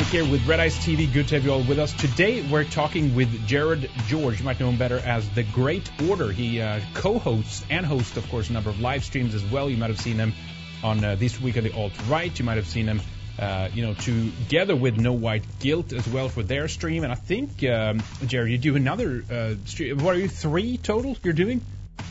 here with Red Ice TV. Good to have you all with us. Today we're talking with Jared George. You might know him better as The Great Order. He co-hosts and hosts, of course, a number of live streams as well. You might have seen him on This Week of the Alt-Right. You might have seen him, together with No White Guilt as well for their stream. And I think, Jared, you do another stream. What are you, 3 total you're doing?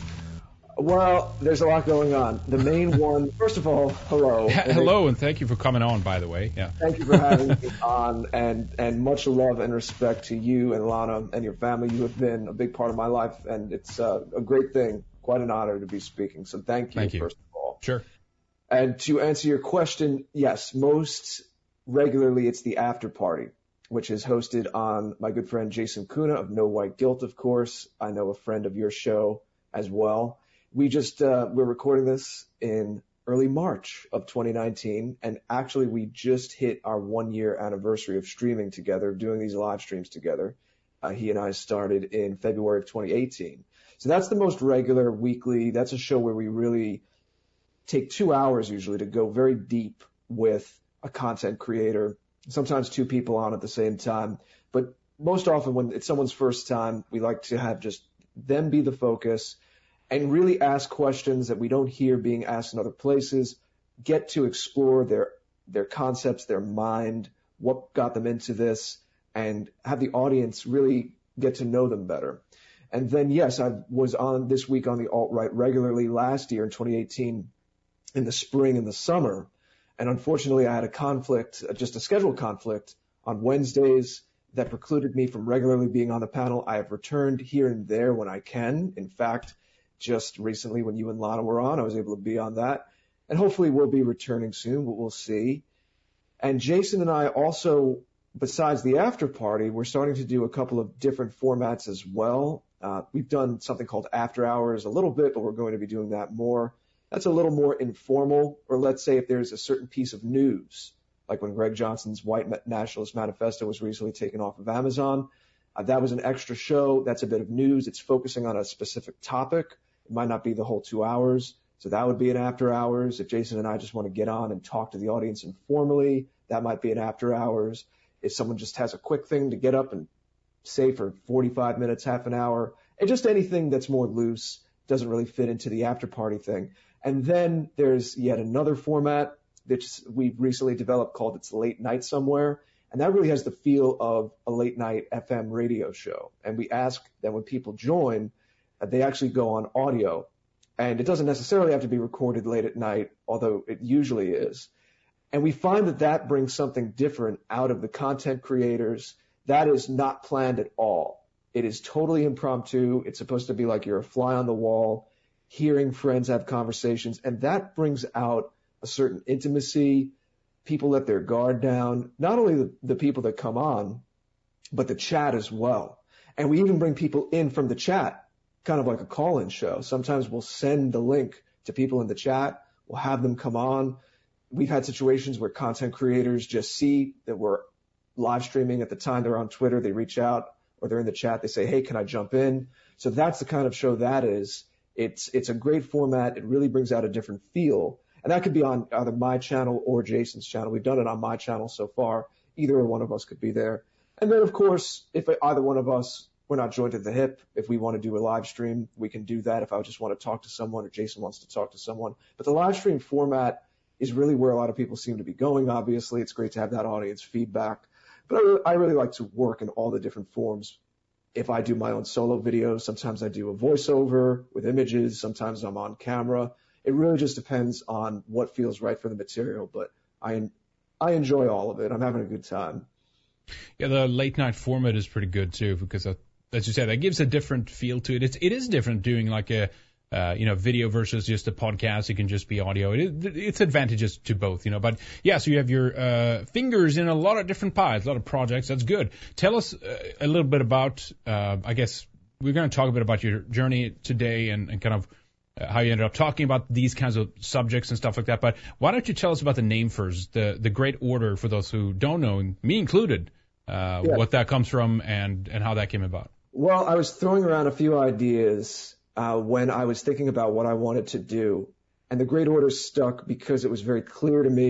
Well, there's a lot going on. The main one, first of all, hello. Hello, and thank you for coming on, by the way. Yeah. Thank you for having me on, and much love and respect to you and Lana and your family. You have been a big part of my life, and it's a great thing, quite an honor to be speaking. So thank you, first of all. Sure. And to answer your question, yes, most regularly it's the after party, which is hosted on my good friend Jason Kuna of No White Guilt, of course. I know a friend of your show as well. We're recording this in early March of 2019, and actually we just hit our 1-year anniversary of streaming together, doing these live streams together. He and I started in February of 2018. So that's the most regular weekly. That's a show where we really take 2 hours usually to go very deep with a content creator, sometimes 2 people on at the same time. But most often when it's someone's first time, we like to have just them be the focus and really ask questions that we don't hear being asked in other places, get to explore their concepts, their mind, what got them into this, and have the audience really get to know them better. And then, yes, I was on This Week on the Alt-Right regularly last year in 2018 in the spring and the summer. And unfortunately, I had a conflict, just a schedule conflict on Wednesdays that precluded me from regularly being on the panel. I have returned here and there when I can. In fact, just recently when you and Lana were on, I was able to be on that. And hopefully we'll be returning soon, but we'll see. And Jason and I also, besides the after party, we're starting to do a couple of different formats as well. We've done something called After Hours a little bit, but we're going to be doing that more. That's a little more informal, or let's say if there's a certain piece of news, like when Greg Johnson's White Nationalist Manifesto was recently taken off of Amazon. That was an extra show. That's a bit of news. It's focusing on a specific topic. It might not be the whole 2 hours. So that would be an after hours. If Jason and I just want to get on and talk to the audience informally, that might be an after hours. If someone just has a quick thing to get up and say for 45 minutes, half an hour, and just anything that's more loose, doesn't really fit into the after party thing. And then there's yet another format that we've recently developed called It's Late Night Somewhere. And that really has the feel of a late night FM radio show. And we ask that when people join, they actually go on audio. And it doesn't necessarily have to be recorded late at night, although it usually is. And we find that that brings something different out of the content creators. That is not planned at all. It is totally impromptu. It's supposed to be like you're a fly on the wall, hearing friends have conversations. And that brings out a certain intimacy. People let their guard down, not only the people that come on, but the chat as well. And we even bring people in from the chat, kind of like a call-in show. Sometimes we'll send the link to people in the chat. We'll have them come on. We've had situations where content creators just see that we're live streaming at the time they're on Twitter. They reach out or they're in the chat. They say, hey, can I jump in? So that's the kind of show that is. It's a great format. It really brings out a different feel. And that could be on either my channel or Jason's channel. We've done it on my channel so far. Either one of us could be there. And then, of course, if either one of us, we're not joined at the hip, if we want to do a live stream, we can do that if I just want to talk to someone or Jason wants to talk to someone. But the live stream format is really where a lot of people seem to be going, obviously. It's great to have that audience feedback. But I really like to work in all the different forms. If I do my own solo videos, sometimes I do a voiceover with images. Sometimes I'm on camera. It really just depends on what feels right for the material, but I enjoy all of it. I'm having a good time. Yeah, the late night format is pretty good too, because as you said, that gives a different feel to it. It is different doing like a video versus just a podcast. It can just be audio. It's advantages to both, But yeah, so you have your fingers in a lot of different pies, a lot of projects. That's good. Tell us a little bit about. I guess we're going to talk a bit about your journey today and kind of how you ended up talking about these kinds of subjects and stuff like that. But why don't you tell us about the name first, the Great Order, for those who don't know, and me included, what that comes from and how that came about. Well, I was throwing around a few ideas when I was thinking about what I wanted to do. And the Great Order stuck because it was very clear to me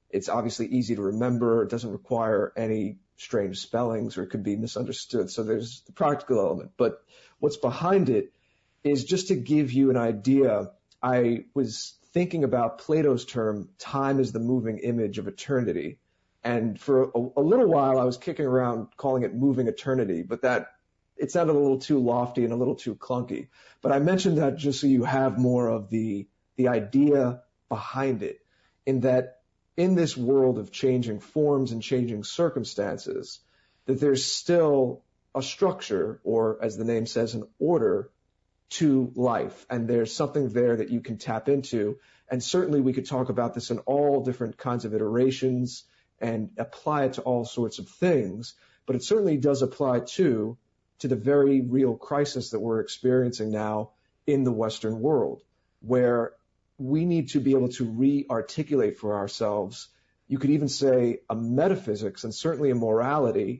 It's obviously easy to remember. It doesn't require any strange spellings or it could be misunderstood. So there's the practical element. But what's behind it is just to give you an idea. I was thinking about Plato's term, time is the moving image of eternity. And for a little while, I was kicking around calling it moving eternity, but it sounded a little too lofty and a little too clunky. But I mentioned that just so you have more of the idea behind it, in that in this world of changing forms and changing circumstances, that there's still a structure, or as the name says, an order to life. And there's something there that you can tap into. And certainly we could talk about this in all different kinds of iterations and apply it to all sorts of things. But it certainly does apply to the very real crisis that we're experiencing now in the Western world, where we need to be able to re-articulate for ourselves, you could even say a metaphysics and certainly a morality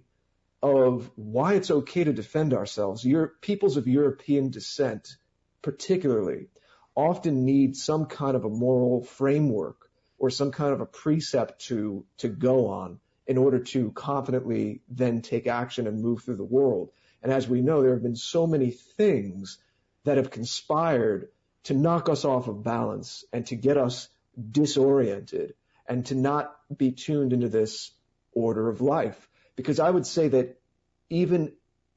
of why it's okay to defend ourselves. Peoples of European descent, particularly, often need some kind of a moral framework or some kind of a precept to go on in order to confidently then take action and move through the world. And as we know, there have been so many things that have conspired to knock us off of balance and to get us disoriented and to not be tuned into this order of life. Because I would say that even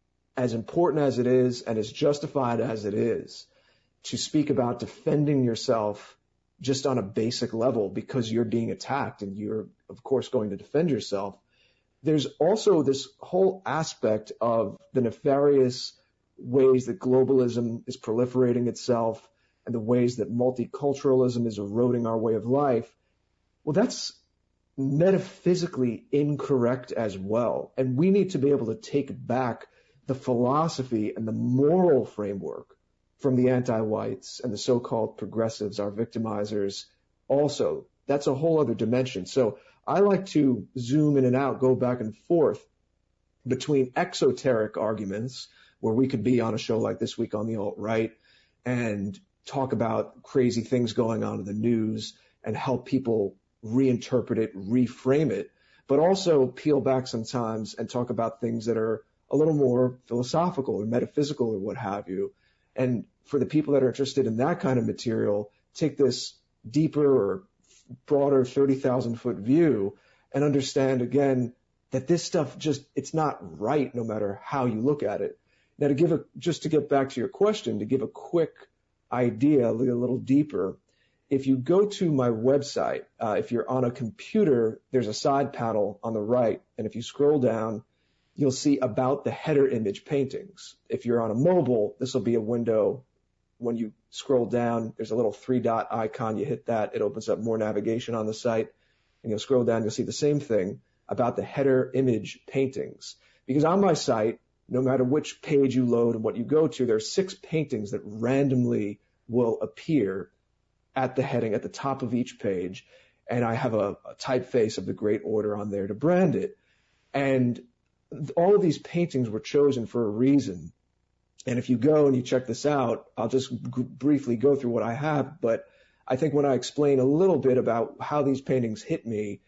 as important as it is and as justified as it is to speak about defending yourself just on a basic level because you're being attacked and you're, of course, going to defend yourself, there's also this whole aspect of the nefarious ways that globalism is proliferating itself and the ways that multiculturalism is eroding our way of life. Well, that's metaphysically incorrect as well. And we need to be able to take back the philosophy and the moral framework from the anti-whites and the so-called progressives, our victimizers. Also, that's a whole other dimension. So I like to zoom in and out, go back and forth between exoteric arguments, where we could be on a show like This Week on the Alt-Right and talk about crazy things going on in the news and help people reinterpret it, reframe it, but also peel back sometimes and talk about things that are a little more philosophical or metaphysical or what have you. And for the people that are interested in that kind of material, take this deeper or broader 30,000-foot view and understand, again, that this stuff it's not right no matter how you look at it. Now, just to get back to your question, to give a quick idea, a little deeper, if you go to my website, if you're on a computer, there's a side panel on the right, and if you scroll down, you'll see about the header image paintings. If you're on a mobile, this will be a window. When you scroll down, there's a little 3-dot icon. You hit that, it opens up more navigation on the site, and you'll scroll down, you'll see the same thing about the header image paintings. Because on my site, no matter which page you load and what you go to, there are 6 paintings that randomly will appear at the heading at the top of each page. And I have a typeface of the Great Order on there to brand it. And all of these paintings were chosen for a reason. And if you go and you check this out, I'll just briefly go through what I have. But I think when I explain a little bit about how these paintings hit me,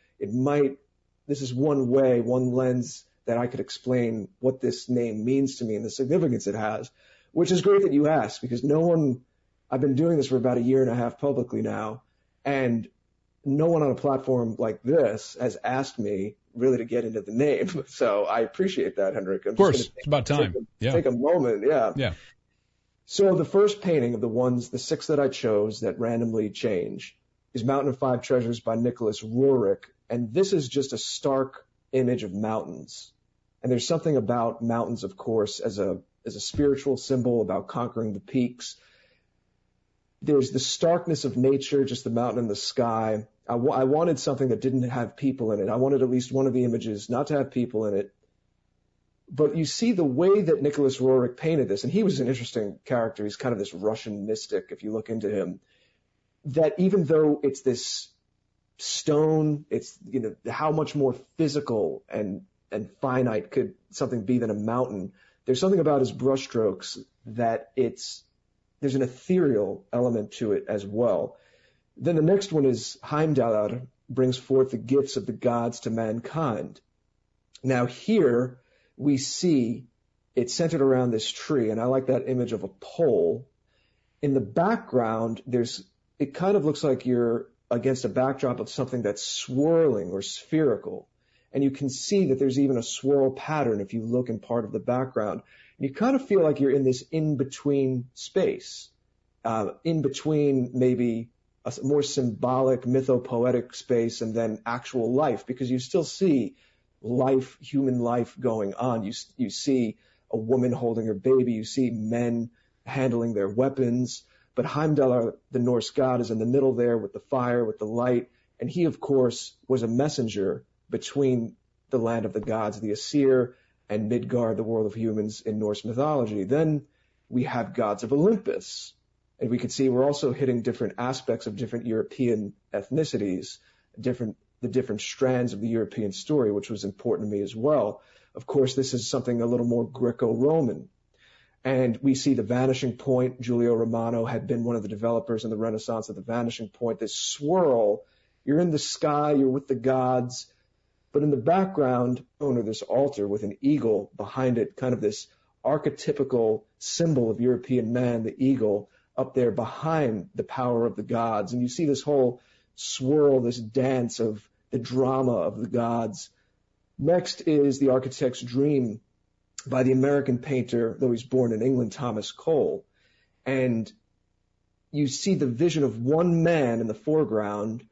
this is one way, one lens that I could explain what this name means to me and the significance it has, which is great that you asked, because I've been doing this for about 1.5 years publicly now, and no one on a platform like this has asked me really to get into the name. So I appreciate that, Henrik. Of course, it's about time. Take a moment. Yeah. Yeah. So the first painting of the 6 that I chose that randomly change is Mountain of Five Treasures by Nicholas Roerich. And this is just a stark image of mountains. And there's something about mountains, of course, as a spiritual symbol about conquering the peaks. There's the starkness of nature, just the mountain and the sky. I wanted something that didn't have people in it. I wanted at least one of the images not to have people in it. But you see the way that Nicholas Roerich painted this, and he was an interesting character. He's kind of this Russian mystic, if you look into him, that even though it's this stone, it's, how much more physical and finite could something be than a mountain. There's something about his brushstrokes that there's an ethereal element to it as well. Then the next one is Heimdallr, brings forth the gifts of the gods to mankind. Now here we see it's centered around this tree, and I like that image of a pole. In the background, it kind of looks like you're against a backdrop of something that's swirling or spherical. And you can see that there's even a swirl pattern if you look in part of the background. And you kind of feel like you're in this in-between space, in between maybe a more symbolic, mythopoetic space and then actual life, because you still see life, human life going on. You see a woman holding her baby. You see men handling their weapons. But Heimdall, the Norse god, is in the middle there with the fire, with the light. And he, of course, was a messenger between the land of the gods, the Aesir, and Midgard, the world of humans in Norse mythology. Then we have gods of Olympus. And we could see we're also hitting different aspects of different European ethnicities, the different strands of the European story, which was important to me as well. Of course, this is something a little more Greco-Roman. And we see the vanishing point. Giulio Romano had been one of the developers in the Renaissance of the vanishing point. This swirl, you're in the sky, you're with the gods, but in the background, this altar with an eagle behind it, kind of this archetypical symbol of European man, the eagle, up there behind the power of the gods. And you see this whole swirl, this dance of the drama of the gods. Next is The Architect's Dream by the American painter, though he's born in England, Thomas Cole. And you see the vision of one man in the foreground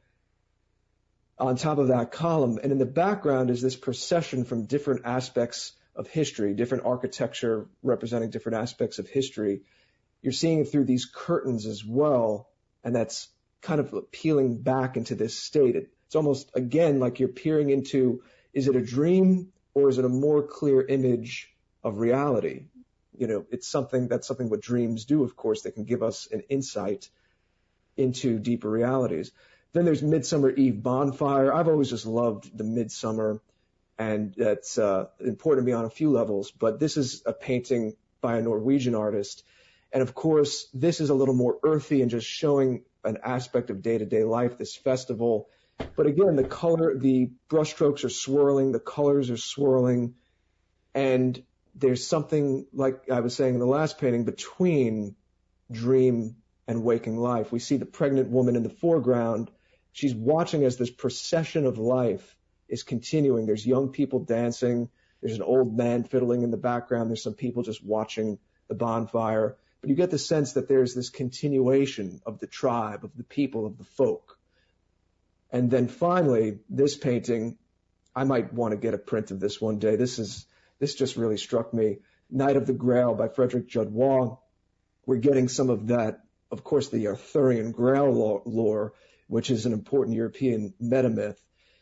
on top of that column. And in the background is this procession from different aspects of history, different architecture representing different aspects of history. You're seeing it through these curtains as well. And that's kind of peeling back into this state. It's almost, again, like you're peering into, is it a dream or is it a more clear image of reality? It's something what dreams do, of course. They can give us an insight into deeper realities. Then there's Midsummer Eve Bonfire. I've always just loved the midsummer, and that's important to me on a few levels. But this is a painting by a Norwegian artist. And of course, this is a little more earthy and just showing an aspect of day-to-day life, this festival. But again, the brushstrokes are swirling, the colors are swirling, and there's something, like I was saying in the last painting, between dream and waking life. We see the pregnant woman in the foreground. She's watching as this procession of life is continuing. There's young people dancing. There's an old man fiddling in the background. There's some people just watching the bonfire. But you get the sense that there's this continuation of the tribe, of the people, of the folk. And then finally, this painting, I might want to get a print of this one day. This just really struck me. Night of the Grail by Frederick Judd Waugh. We're getting some of that, of course, the Arthurian Grail lore, which is an important European metamyth.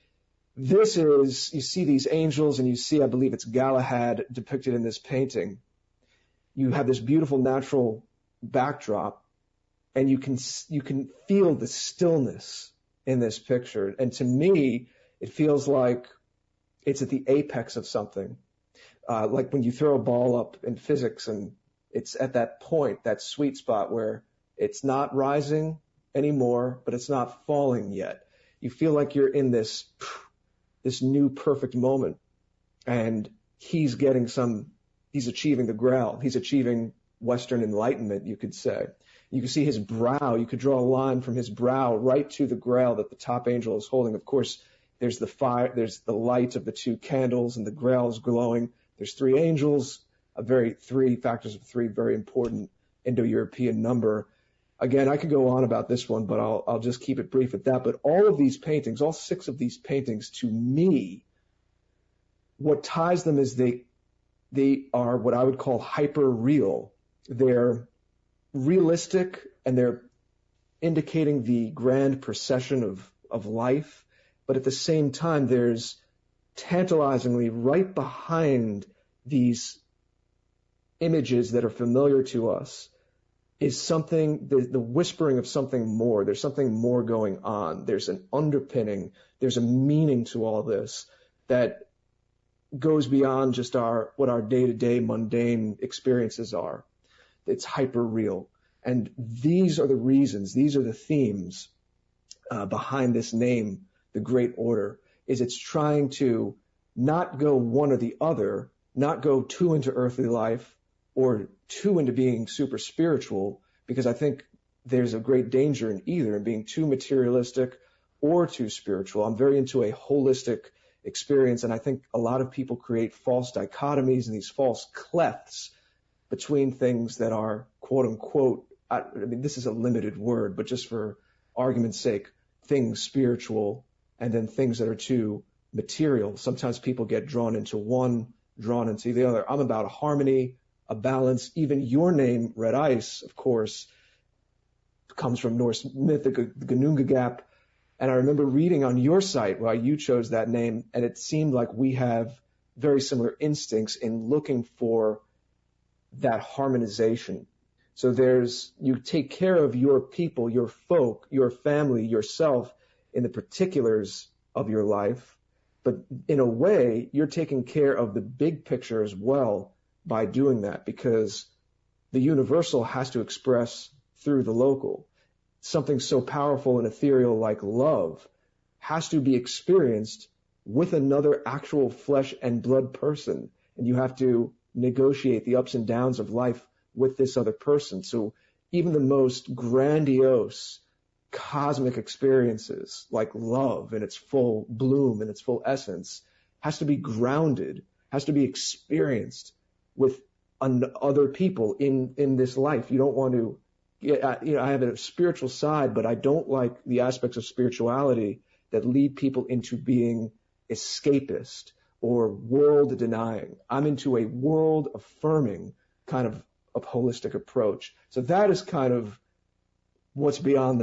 This is, you see these angels and you see, I believe it's Galahad depicted in this painting. You have this beautiful natural backdrop and you can feel the stillness in this picture. And to me, it feels like it's at the apex of something. Like when you throw a ball up in physics and it's at that point, that sweet spot where it's not rising anymore, but it's not falling yet. You feel like you're in this new perfect moment, and he's achieving the Grail. He's achieving Western enlightenment, you could say. You can see his brow. You could draw a line from his brow right to the Grail that the top angel is holding. Of course, there's the fire, there's the light of the two candles, and the Grail is glowing. There's three angels, three factors of three, very important Indo-European number. Again, I could go on about this one, but I'll just keep it brief at that. But all of these paintings, all 6 of these paintings, to me, what ties them is they are what I would call hyper-real. They're realistic, and they're indicating the grand procession of life. But at the same time, there's tantalizingly right behind these images that are familiar to us is something, the whispering of something more. There's something more going on. There's an underpinning. There's a meaning to all this that goes beyond just what our day-to-day mundane experiences are. It's hyper real. And these are the reasons, these are the themes behind this name, the the Great Order, is it's trying to not go one or the other, not go too into earthly life or too into being super spiritual, because I think there's a great danger in either, in being too materialistic or too spiritual. I'm very into a holistic experience, and I think a lot of people create false dichotomies and these false clefts between things that are quote unquote, I mean, this is a limited word, but just for argument's sake, things spiritual and then things that are too material. Sometimes people get drawn into one, drawn into the other. I'm about a harmony, a balance. Even your name, Red Ice, of course, comes from Norse myth, the Ginnungagap. And I remember reading on your site why you chose that name, and it seemed like we have very similar instincts in looking for that harmonization. So you take care of your people, your folk, your family, yourself in the particulars of your life. But in a way, you're taking care of the big picture as well by doing that, because the universal has to express through the local. Something so powerful and ethereal like love has to be experienced with another actual flesh and blood person. And you have to negotiate the ups and downs of life with this other person. So even the most grandiose cosmic experiences like love in its full bloom, in its full essence, has to be grounded, has to be experienced with other people in this life. You don't want to, I have a spiritual side, but I don't like the aspects of spirituality that lead people into being escapist or world denying. I'm into a world affirming kind of holistic approach. So that is kind of what's behind the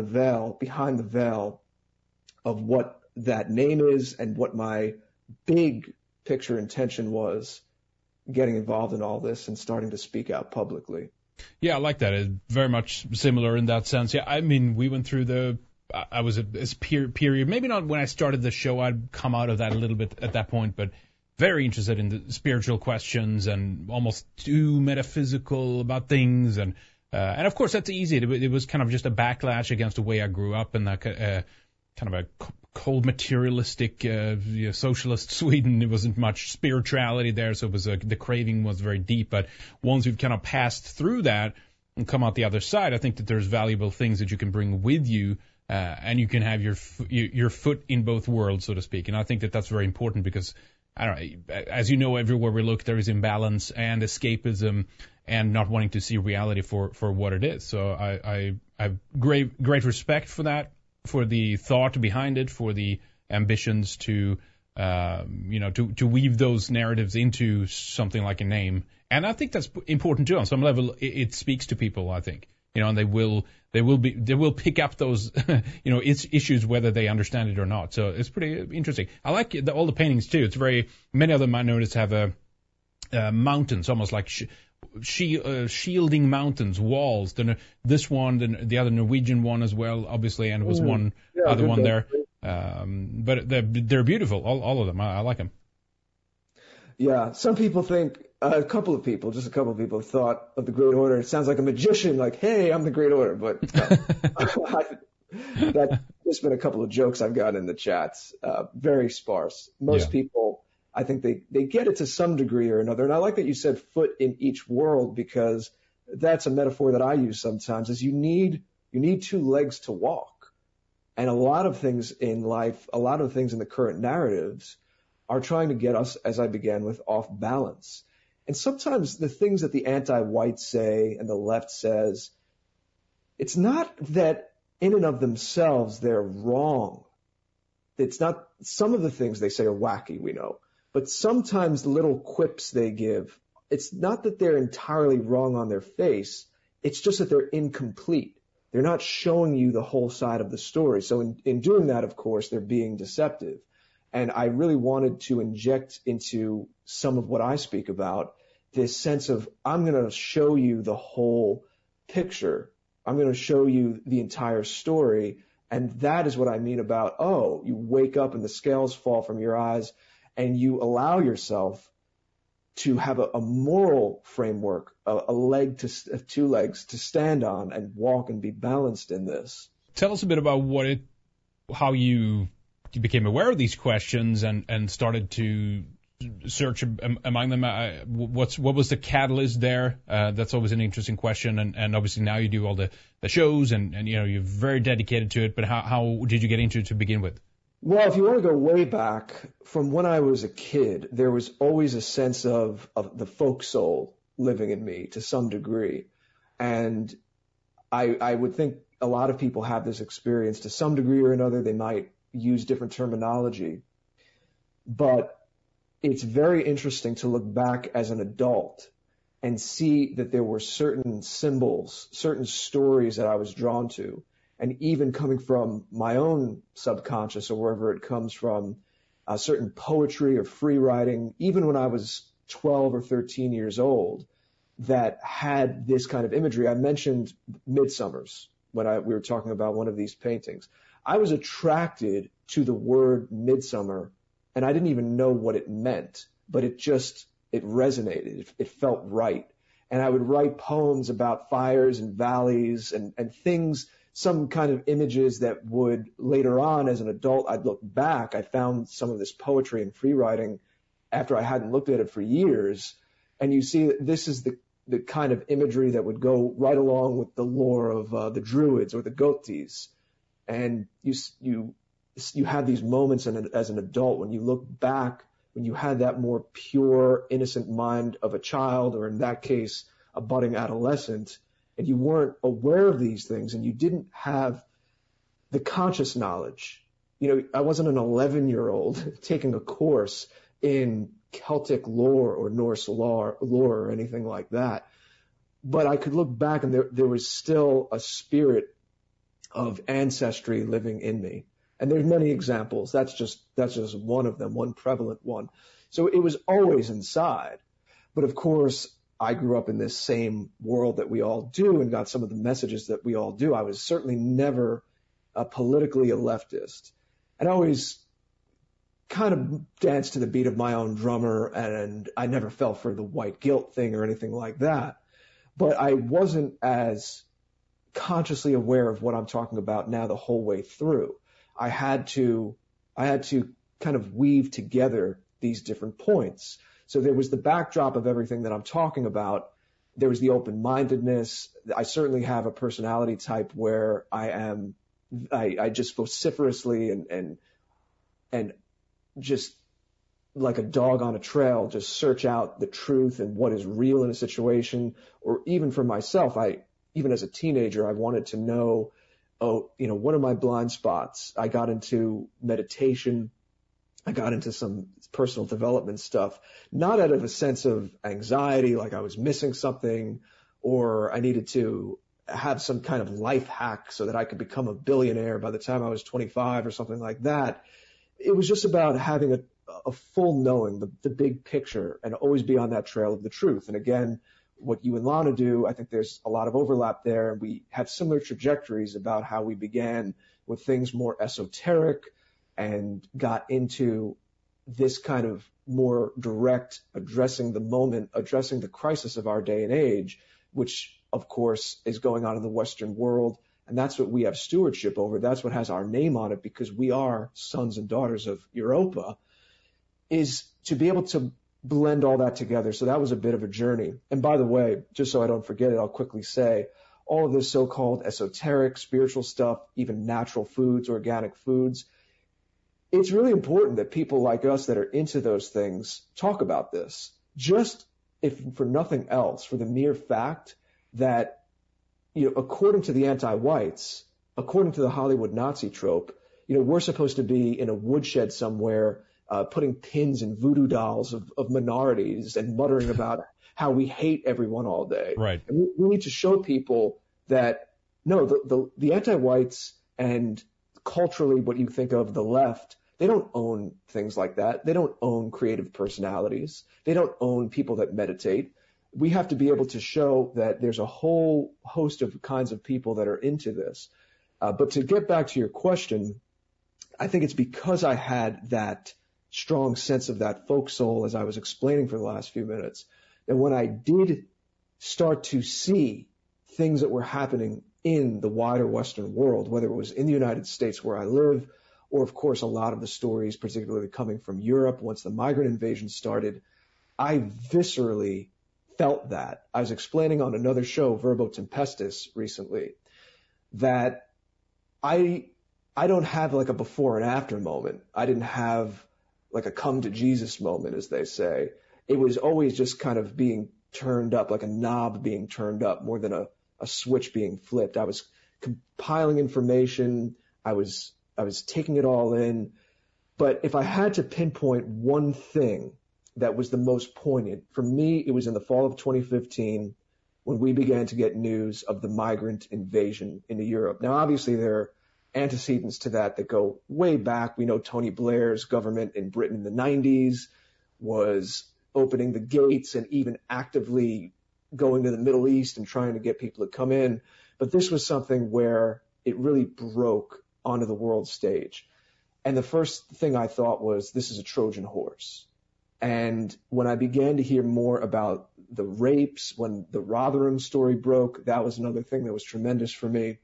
veil of what that name is and what my big picture intention was getting involved in all this and starting to speak out publicly. Yeah, I like that. It's very much similar in that sense. Yeah, I mean, we went through I was this period, maybe not when I started the show, I'd come out of that a little bit at that point, but very interested in the spiritual questions and almost too metaphysical about things. And of course, that's easy. It was kind of just a backlash against the way I grew up in that kind of a cold materialistic socialist Sweden. It wasn't much spirituality there, so it was the craving was very deep. But once you've kind of passed through that and come out the other side, I think that there's valuable things that you can bring with you, and you can have your foot in both worlds, so to speak. And I think that that's very important because, I don't know, as you know, everywhere we look, there is imbalance and escapism and not wanting to see reality for what it is. So I have great respect for that, for the thought behind it, for the ambitions to weave those narratives into something like a name. And I think that's important too. On some level, it speaks to people, I think, and they will pick up those, issues whether they understand it or not. So it's pretty interesting. I like all the paintings too. It's many of them I noticed have mountains, almost like shielding mountains, walls. This one, the other Norwegian one as well, obviously, and it was other one there. But they're beautiful, all of them. I like them. Yeah, some people think, just a couple of people thought of the Great Order. It sounds like a magician, like, hey, I'm the Great Order. But that's just been a couple of jokes I've gotten in the chats. Very sparse. Most people, I think they get it to some degree or another. And I like that you said foot in each world, because that's a metaphor that I use sometimes, is you need two legs to walk. And a lot of things in life, a lot of things in the current narratives are trying to get us, as I began with, off balance. And sometimes the things that the anti-white say and the left says, it's not that in and of themselves they're wrong. It's not, some of the things they say are wacky, we know. But sometimes the little quips they give, it's not that they're entirely wrong on their face. It's just that they're incomplete. They're not showing you the whole side of the story. So in doing that, of course, they're being deceptive. And I really wanted to inject into some of what I speak about this sense of, I'm going to show you the whole picture. I'm going to show you the entire story. And that is what I mean about, you wake up and the scales fall from your eyes and you allow yourself to have a moral framework, two legs to stand on and walk and be balanced in this. Tell us a bit about how you became aware of these questions and started to search among them? What was the catalyst there? That's always an interesting question. And obviously now you do all the shows and you're very dedicated to it. But how did you get into it to begin with? Well, if you want to go way back, from when I was a kid, there was always a sense of the folk soul living in me to some degree. And I would think a lot of people have this experience to some degree or another. They might use different terminology, but it's very interesting to look back as an adult and see that there were certain symbols, certain stories that I was drawn to. And even coming from my own subconscious or wherever it comes from, certain poetry or free writing, even when I was 12 or 13 years old, that had this kind of imagery. I mentioned Midsummers when we were talking about one of these paintings. I was attracted to the word midsummer, and I didn't even know what it meant, but it resonated. It felt right. And I would write poems about fires and valleys and things, some kind of images that would later on as an adult, I'd look back. I found some of this poetry and free writing after I hadn't looked at it for years. And you see that this is the kind of imagery that would go right along with the lore of the Druids or the Gothis. And you have these moments as an adult when you look back, when you had that more pure, innocent mind of a child, or in that case, a budding adolescent, and you weren't aware of these things and you didn't have the conscious knowledge. I wasn't an 11-year-old taking a course in Celtic lore or Norse lore or anything like that. But I could look back and there was still a spirit of ancestry living in me. And there's many examples. That's just one of them, one prevalent one. So it was always inside. But of course, I grew up in this same world that we all do and got some of the messages that we all do. I was certainly never politically a leftist. And I always kind of danced to the beat of my own drummer, and I never fell for the white guilt thing or anything like that. But I wasn't as consciously aware of what I'm talking about now the whole way through. I had to kind of weave together these different points. So there was the backdrop of everything that I'm talking about. There was the open-mindedness. I certainly have a personality type where I just vociferously and just like a dog on a trail, just search out the truth and what is real in a situation. Or even for myself, even as a teenager, I wanted to know, what are my blind spots? I got into meditation. I got into some personal development stuff, not out of a sense of anxiety, like I was missing something, or I needed to have some kind of life hack so that I could become a billionaire by the time I was 25 or something like that. It was just about having a full knowing, the big picture, and always be on that trail of the truth. And again, what you and Lana do, I think there's a lot of overlap there. And we have similar trajectories about how we began with things more esoteric and got into this kind of more direct, addressing the moment, addressing the crisis of our day and age, which of course is going on in the Western world. And that's what we have stewardship over. That's what has our name on it, because we are sons and daughters of Europa, is to be able to blend all that together. So that was a bit of a journey. And by the way, just so I don't forget it, I'll quickly say all of this so-called esoteric, spiritual stuff, even natural foods, organic foods, it's really important that people like us that are into those things talk about this. Just if for nothing else, for the mere fact that, according to the anti-whites, according to the Hollywood Nazi trope, we're supposed to be in a woodshed somewhere, putting pins in voodoo dolls of minorities and muttering about how we hate everyone all day. Right. And we need to show people that no, the anti-whites and culturally what you think of the left, they don't own things like that. They don't own creative personalities. They don't own people that meditate. We have to be able to show that there's a whole host of kinds of people that are into this. But to get back to your question, I think it's because I had that strong sense of that folk soul, as I was explaining for the last few minutes, that when I did start to see things that were happening in the wider Western world, whether it was in the United States where I live or of course a lot of the stories, particularly coming from Europe once the migrant invasion started, I viscerally felt that. I was explaining on another show, Verbo Tempestus, recently, that I don't have like a before and after moment. I didn't have like a come to Jesus moment, as they say. It was always just kind of being turned up, like a knob being turned up more than a switch being flipped. I was compiling information. I was taking it all in. But if I had to pinpoint one thing that was the most poignant, for me, it was in the fall of 2015 when we began to get news of the migrant invasion into Europe. Now, obviously, there are antecedents to that go way back. We know Tony Blair's government in Britain in the 90s was opening the gates and even actively going to the Middle East and trying to get people to come in. But this was something where it really broke onto the world stage. And the first thing I thought was, this is a Trojan horse. And when I began to hear more about the rapes, when the Rotherham story broke, that was another thing that was tremendous for me.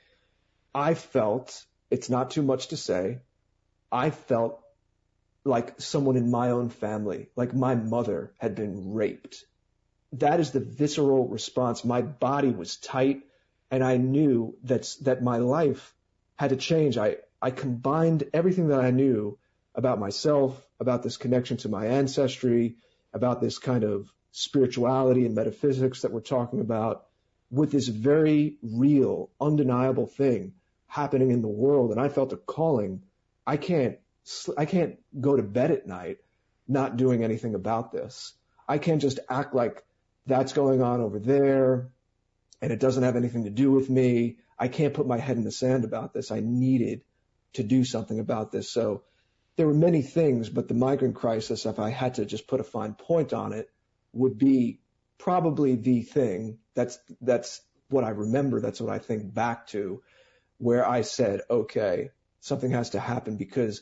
I felt, it's not too much to say, I felt like someone in my own family, like my mother had been raped. That is the visceral response. My body was tight, and I knew that my life had to change. I combined everything that I knew about myself, about this connection to my ancestry, about this kind of spirituality and metaphysics that we're talking about, with this very real, undeniable thing happening in the world. And I felt a calling. I can't go to bed at night not doing anything about this. I can't just act like that's going on over there and it doesn't have anything to do with me. I can't put my head in the sand about this. I needed to do something about this. So there were many things, but the migrant crisis, if I had to just put a fine point on it, would be probably the thing. That's what I remember. That's what I think back to, where I said, okay, something has to happen, because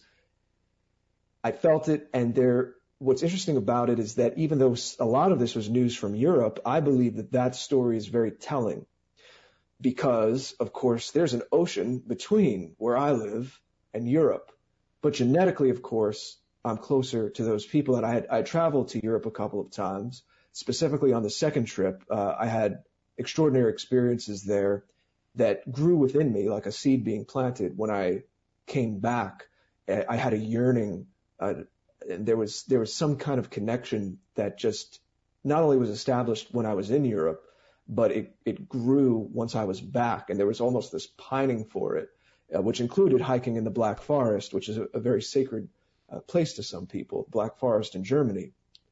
I felt it. And what's interesting about it is that even though a lot of this was news from Europe, I believe that story is very telling, because, of course, there's an ocean between where I live and Europe. But genetically, of course, I'm closer to those people. And I traveled to Europe a couple of times, specifically on the second trip. I had extraordinary experiences there that grew within me like a seed being planted. When I came back, I had a yearning. And there was some kind of connection that just not only was established when I was in Europe, but it grew once I was back. And there was almost this pining for it, which included hiking in the Black Forest, which is a very sacred place to some people, Black Forest in Germany.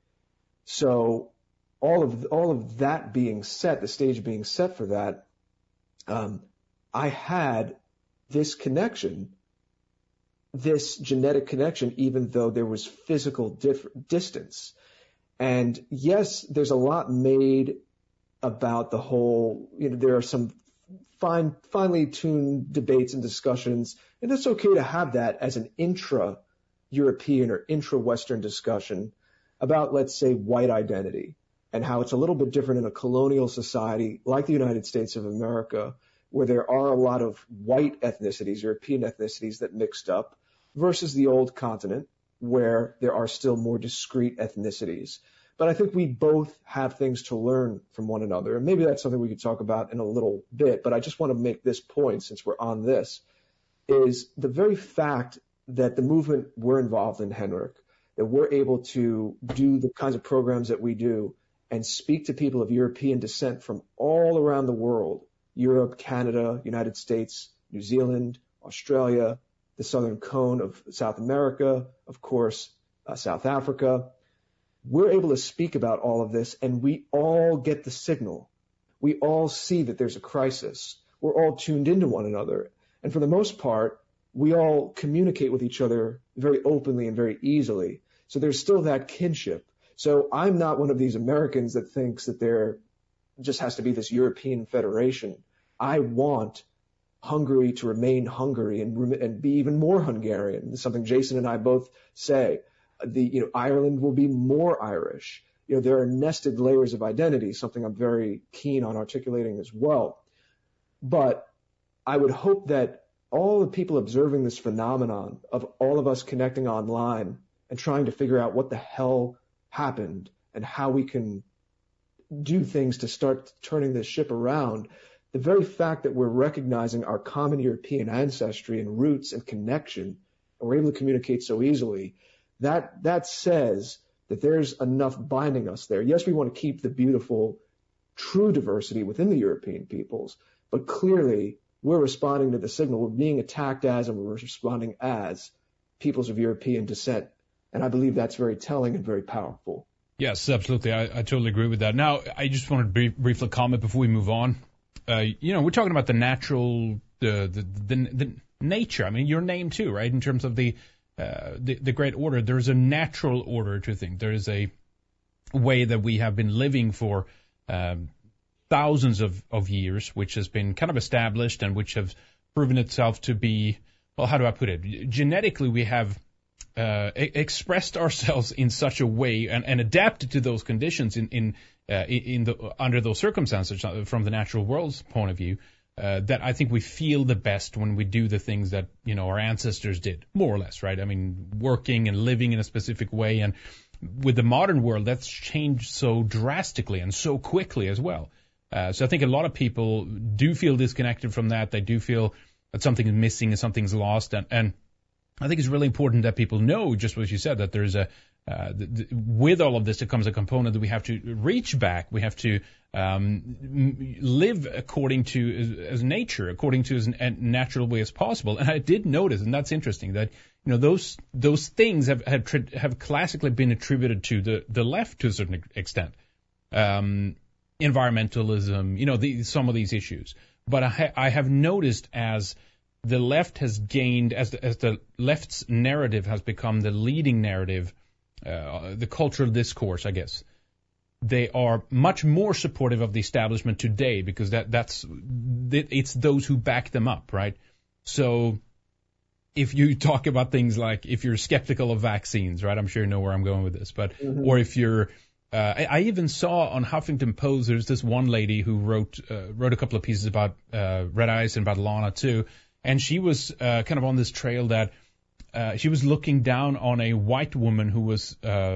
So all of that being set, the stage being set for that, I had this connection, this genetic connection, even though there was physical distance. And yes, there's a lot made about the whole, there are some finely tuned debates and discussions, and it's okay to have that as an intra-European or intra-Western discussion about, let's say, white identity, and how it's a little bit different in a colonial society like the United States of America, where there are a lot of white ethnicities, European ethnicities that mixed up, versus the old continent, where there are still more discrete ethnicities. But I think we both have things to learn from one another. And maybe that's something we could talk about in a little bit. But I just want to make this point, since we're on this, is the very fact that the movement we're involved in, Henrik, that we're able to do the kinds of programs that we do and speak to people of European descent from all around the world, Europe, Canada, United States, New Zealand, Australia, the southern cone of South America, of course, South Africa. We're able to speak about all of this, and we all get the signal. We all see that there's a crisis. We're all tuned into one another. And for the most part, we all communicate with each other very openly and very easily. So there's still that kinship. So I'm not one of these Americans that thinks that there just has to be this European federation. I want Hungary to remain Hungary and be even more Hungarian. This is something Jason and I both say. Ireland will be more Irish. There are nested layers of identity, something I'm very keen on articulating as well. But I would hope that all the people observing this phenomenon of all of us connecting online and trying to figure out what the hell happened and how we can do things to start turning this ship around, the very fact that we're recognizing our common European ancestry and roots and connection, and we're able to communicate so easily, that says that there's enough binding us there. Yes, we want to keep the beautiful, true diversity within the European peoples, but clearly we're responding to the signal. We're being attacked as, and we're responding as peoples of European descent. And I believe that's very telling and very powerful. Yes, absolutely. I totally agree with that. Now, I just wanted to briefly comment before we move on. We're talking about the natural, the nature. I mean, your name too, right? In terms of the great order, there's a natural order to things. There is a way that we have been living for thousands of years, which has been kind of established and which have proven itself to be, well, how do I put it? Genetically, we have expressed ourselves in such a way and adapted to those conditions under those circumstances from the natural world's point of view, that I think we feel the best when we do the things that, our ancestors did, more or less, right? I mean, working and living in a specific way. And with the modern world, that's changed so drastically and so quickly as well. So I think a lot of people do feel disconnected from that. They do feel that something is missing and something's lost. And I think it's really important that people know, just what you said, that there's with all of this, it comes a component that we have to reach back. We have to live according to as nature, according to as natural way as possible. And I did notice, and that's interesting, that those things have classically been attributed to the left to a certain extent. Environmentalism, some of these issues. But I have noticed as the left has gained, as the left's narrative has become the leading narrative, the cultural discourse, I guess, they are much more supportive of the establishment today because it's those who back them up, right? So if you talk about things like if you're skeptical of vaccines, right? I'm sure you know where I'm going with this, but or if you're I even saw on Huffington Post, there's this one lady who wrote a couple of pieces about red eyes and about Lana too, and she was kind of on this trail that she was looking down on a white woman who was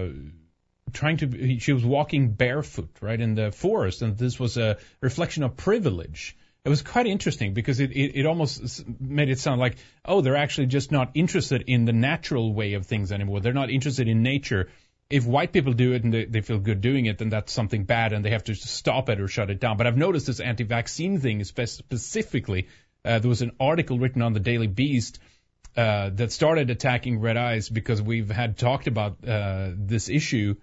she was walking barefoot, right, in the forest, and this was a reflection of privilege. It was quite interesting because it almost made it sound like, oh, they're actually just not interested in the natural way of things anymore. They're not interested in nature. If white people do it and they feel good doing it, then that's something bad and they have to stop it or shut it down. But I've noticed this anti-vaccine thing specifically. There was an article written on the Daily Beast that started attacking red eyes because we've had talked about this issue,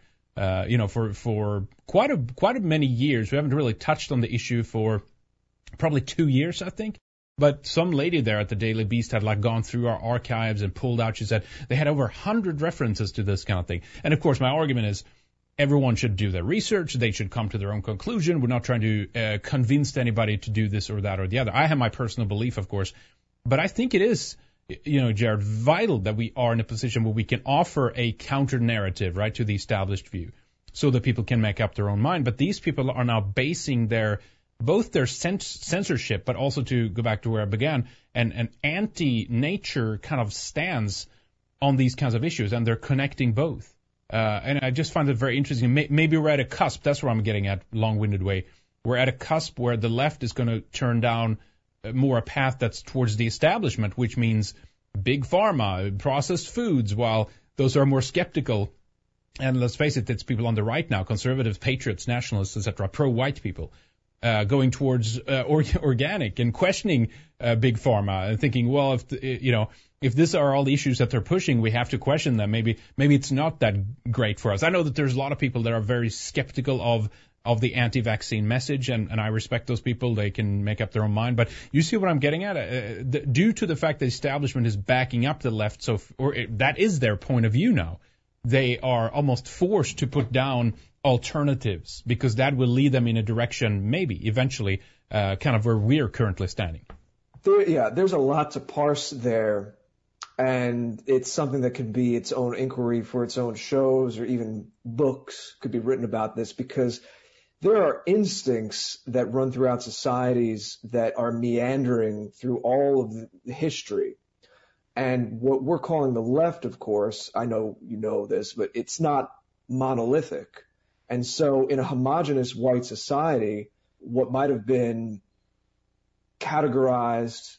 for quite a many years. We haven't really touched on the issue for probably 2 years, I think. But some lady there at the Daily Beast had gone through our archives and pulled out. She said they had over 100 references to this kind of thing. And of course, my argument is everyone should do their research. They should come to their own conclusion. We're not trying to convince anybody to do this or that or the other. I have my personal belief, of course, but I think it is, Jared, vital that we are in a position where we can offer a counter narrative, right, to the established view, so that people can make up their own mind. But these people are now basing both their censorship, but also, to go back to where I began, an anti-nature kind of stance on these kinds of issues, and they're connecting both. And I just find it very interesting. Maybe we're at a cusp. That's where I'm getting at, long-winded way. We're at a cusp where the left is going to turn down more a path that's towards the establishment, which means big pharma, processed foods, while those are more skeptical. And let's face it, it's people on the right now, conservatives, patriots, nationalists, etc., pro-white people. Going towards organic and questioning big pharma and thinking, well, if these are all the issues that they're pushing, we have to question them. Maybe it's not that great for us. I know that there's a lot of people that are very skeptical of the anti-vaccine message, and I respect those people. They can make up their own mind. But you see what I'm getting at? Due to the fact that the establishment is backing up the left, that is their point of view now. They are almost forced to put down alternatives because that will lead them in a direction, maybe eventually, kind of where we're currently standing. There's a lot to parse there, and it's something that could be its own inquiry for its own shows, or even books could be written about this, because there are instincts that run throughout societies that are meandering through all of the history. And what we're calling the left, of course, I know you know this, but it's not monolithic. And so in a homogenous white society, what might have been categorized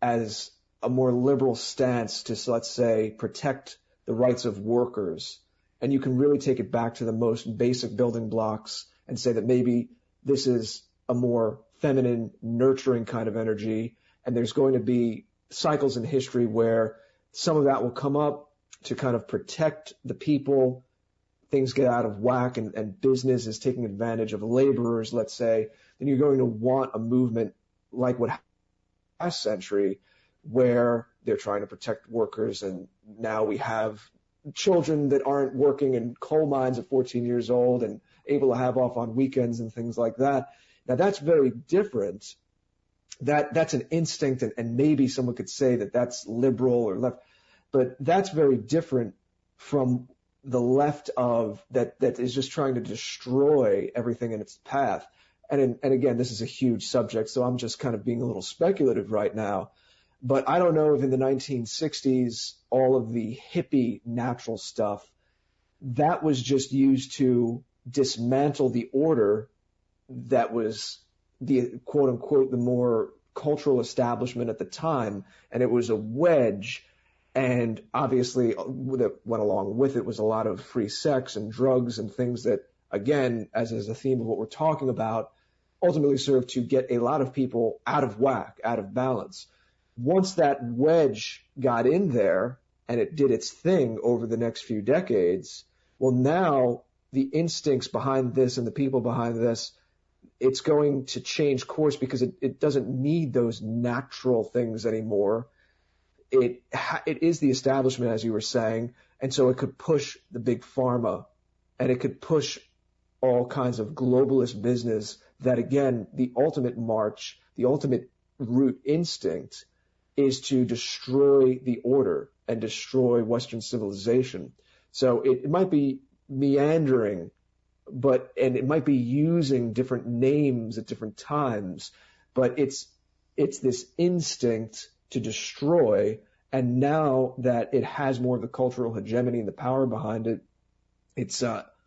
as a more liberal stance to, let's say, protect the rights of workers, and you can really take it back to the most basic building blocks and say that maybe this is a more feminine, nurturing kind of energy, and there's going to be cycles in history where some of that will come up to kind of protect the people. Things get out of whack and business is taking advantage of laborers, let's say, then you're going to want a movement like what happened last century where they're trying to protect workers, and now we have children that aren't working in coal mines at 14 years old and able to have off on weekends and things like that. Now that's very different. That's an instinct, and maybe someone could say that that's liberal or left, but that's very different from the left of that is just trying to destroy everything in its path. And again, this is a huge subject, so I'm just kind of being a little speculative right now. But I don't know if in the 1960s, all of the hippie natural stuff, that was just used to dismantle the order that was the quote unquote, the more cultural establishment at the time. And it was a wedge. And obviously that went along with it was a lot of free sex and drugs and things that, again, as is the theme of what we're talking about, ultimately served to get a lot of people out of whack, out of balance. Once that wedge got in there and it did its thing over the next few decades, well, now the instincts behind this and the people behind this, it's going to change course because it doesn't need those natural things anymore. It is the establishment, as you were saying, and so it could push the big pharma and it could push all kinds of globalist business that, again, the ultimate march, the ultimate root instinct is to destroy the order and destroy Western civilization. So it might be meandering, and it might be using different names at different times, but it's this instinct to destroy. And now that it has more of the cultural hegemony and the power behind it, it's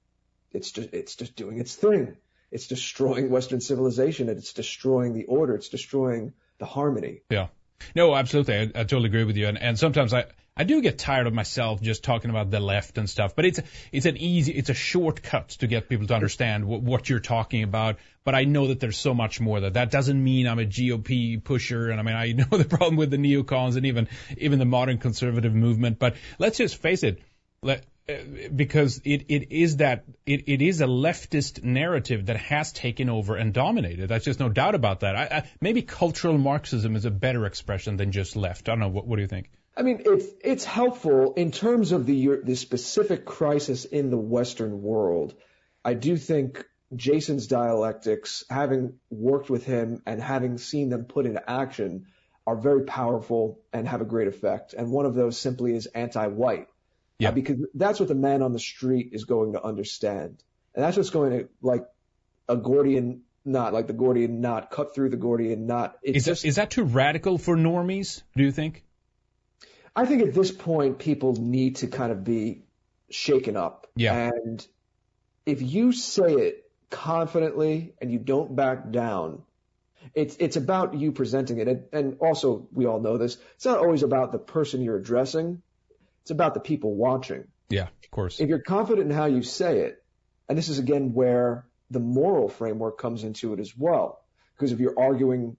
just doing its thing. It's destroying Western civilization, and it's destroying the order. It's destroying the harmony. Yeah. No, absolutely. I totally agree with you. And sometimes I do get tired of myself just talking about the left and stuff, but it's a shortcut to get people to understand what you're talking about. But I know that there's so much more that doesn't mean I'm a GOP pusher. And I mean, I know the problem with the neocons and even the modern conservative movement, but let's just face it. Because it is a leftist narrative that has taken over and dominated. There's just no doubt about that. Maybe cultural Marxism is a better expression than just left. I don't know. What do you think? I mean, it's helpful in terms of the specific crisis in the Western world. I do think Jason's dialectics, having worked with him and having seen them put into action, are very powerful and have a great effect. And one of those simply is anti-white. Yeah. Because that's what the man on the street is going to understand. And that's what's going to, like a Gordian knot, like the Gordian knot, cut through the Gordian knot. Is that too radical for normies, do you think? I think at this point, people need to kind of be shaken up. Yeah. And if you say it confidently and you don't back down, it's about you presenting it. And also, we all know this, it's not always about the person you're addressing. It's about the people watching. Yeah, of course. If you're confident in how you say it, and this is again where the moral framework comes into it as well, because if you're arguing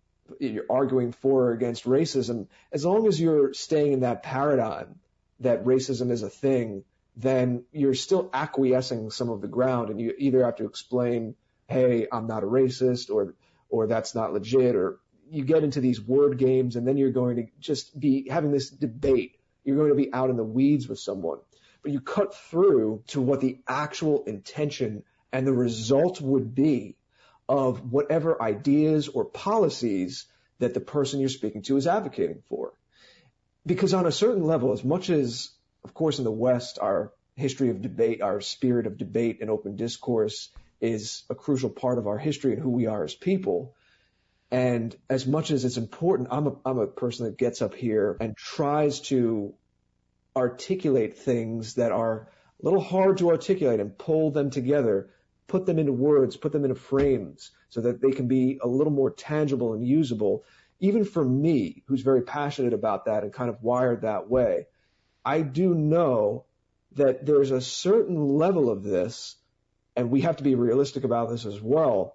for or against racism, as long as you're staying in that paradigm that racism is a thing, then you're still acquiescing some of the ground, and you either have to explain, hey, I'm not a racist, or that's not legit, or you get into these word games, and then you're going to just be having this debate. You're going to be out in the weeds with someone, but you cut through to what the actual intention and the result would be of whatever ideas or policies that the person you're speaking to is advocating for. Because on a certain level, as much as, of course, in the West, our history of debate, our spirit of debate and open discourse is a crucial part of our history and who we are as people. And as much as it's important, I'm a person that gets up here and tries to articulate things that are a little hard to articulate and pull them together, put them into words, put them into frames so that they can be a little more tangible and usable. Even for me, who's very passionate about that and kind of wired that way, I do know that there's a certain level of this, and we have to be realistic about this as well,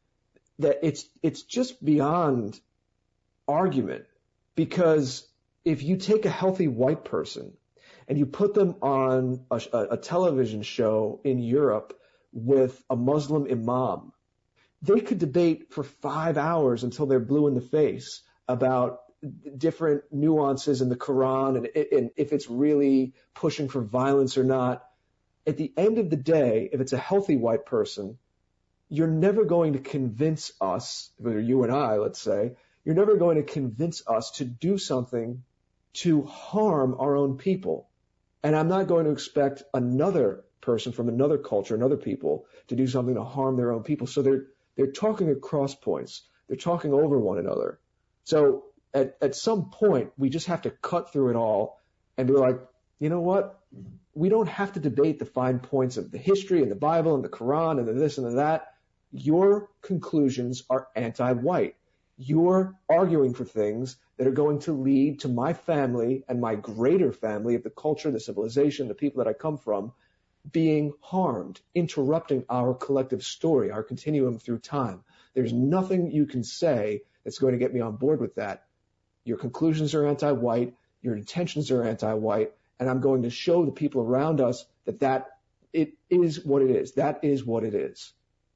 that it's just beyond argument. Because if you take a healthy white person and you put them on a television show in Europe with a Muslim imam, they could debate for 5 hours until they're blue in the face about different nuances in the Quran and if it's really pushing for violence or not. At the end of the day, if it's a healthy white person, you're never going to convince us, whether you and I, let's say, you're never going to convince us to do something to harm our own people. And I'm not going to expect another person from another culture, another people, to do something to harm their own people. So they're talking at cross points. They're talking over one another. So at some point, we just have to cut through it all and be like, you know what? We don't have to debate the fine points of the history and the Bible and the Quran and the this and the that. Your conclusions are anti-white. You're arguing for things that are going to lead to my family and my greater family of the culture, the civilization, the people that I come from, being harmed, interrupting our collective story, our continuum through time. There's nothing you can say that's going to get me on board with that. Your conclusions are anti-white, your intentions are anti-white, and I'm going to show the people around us that it is what it is. That is what it is.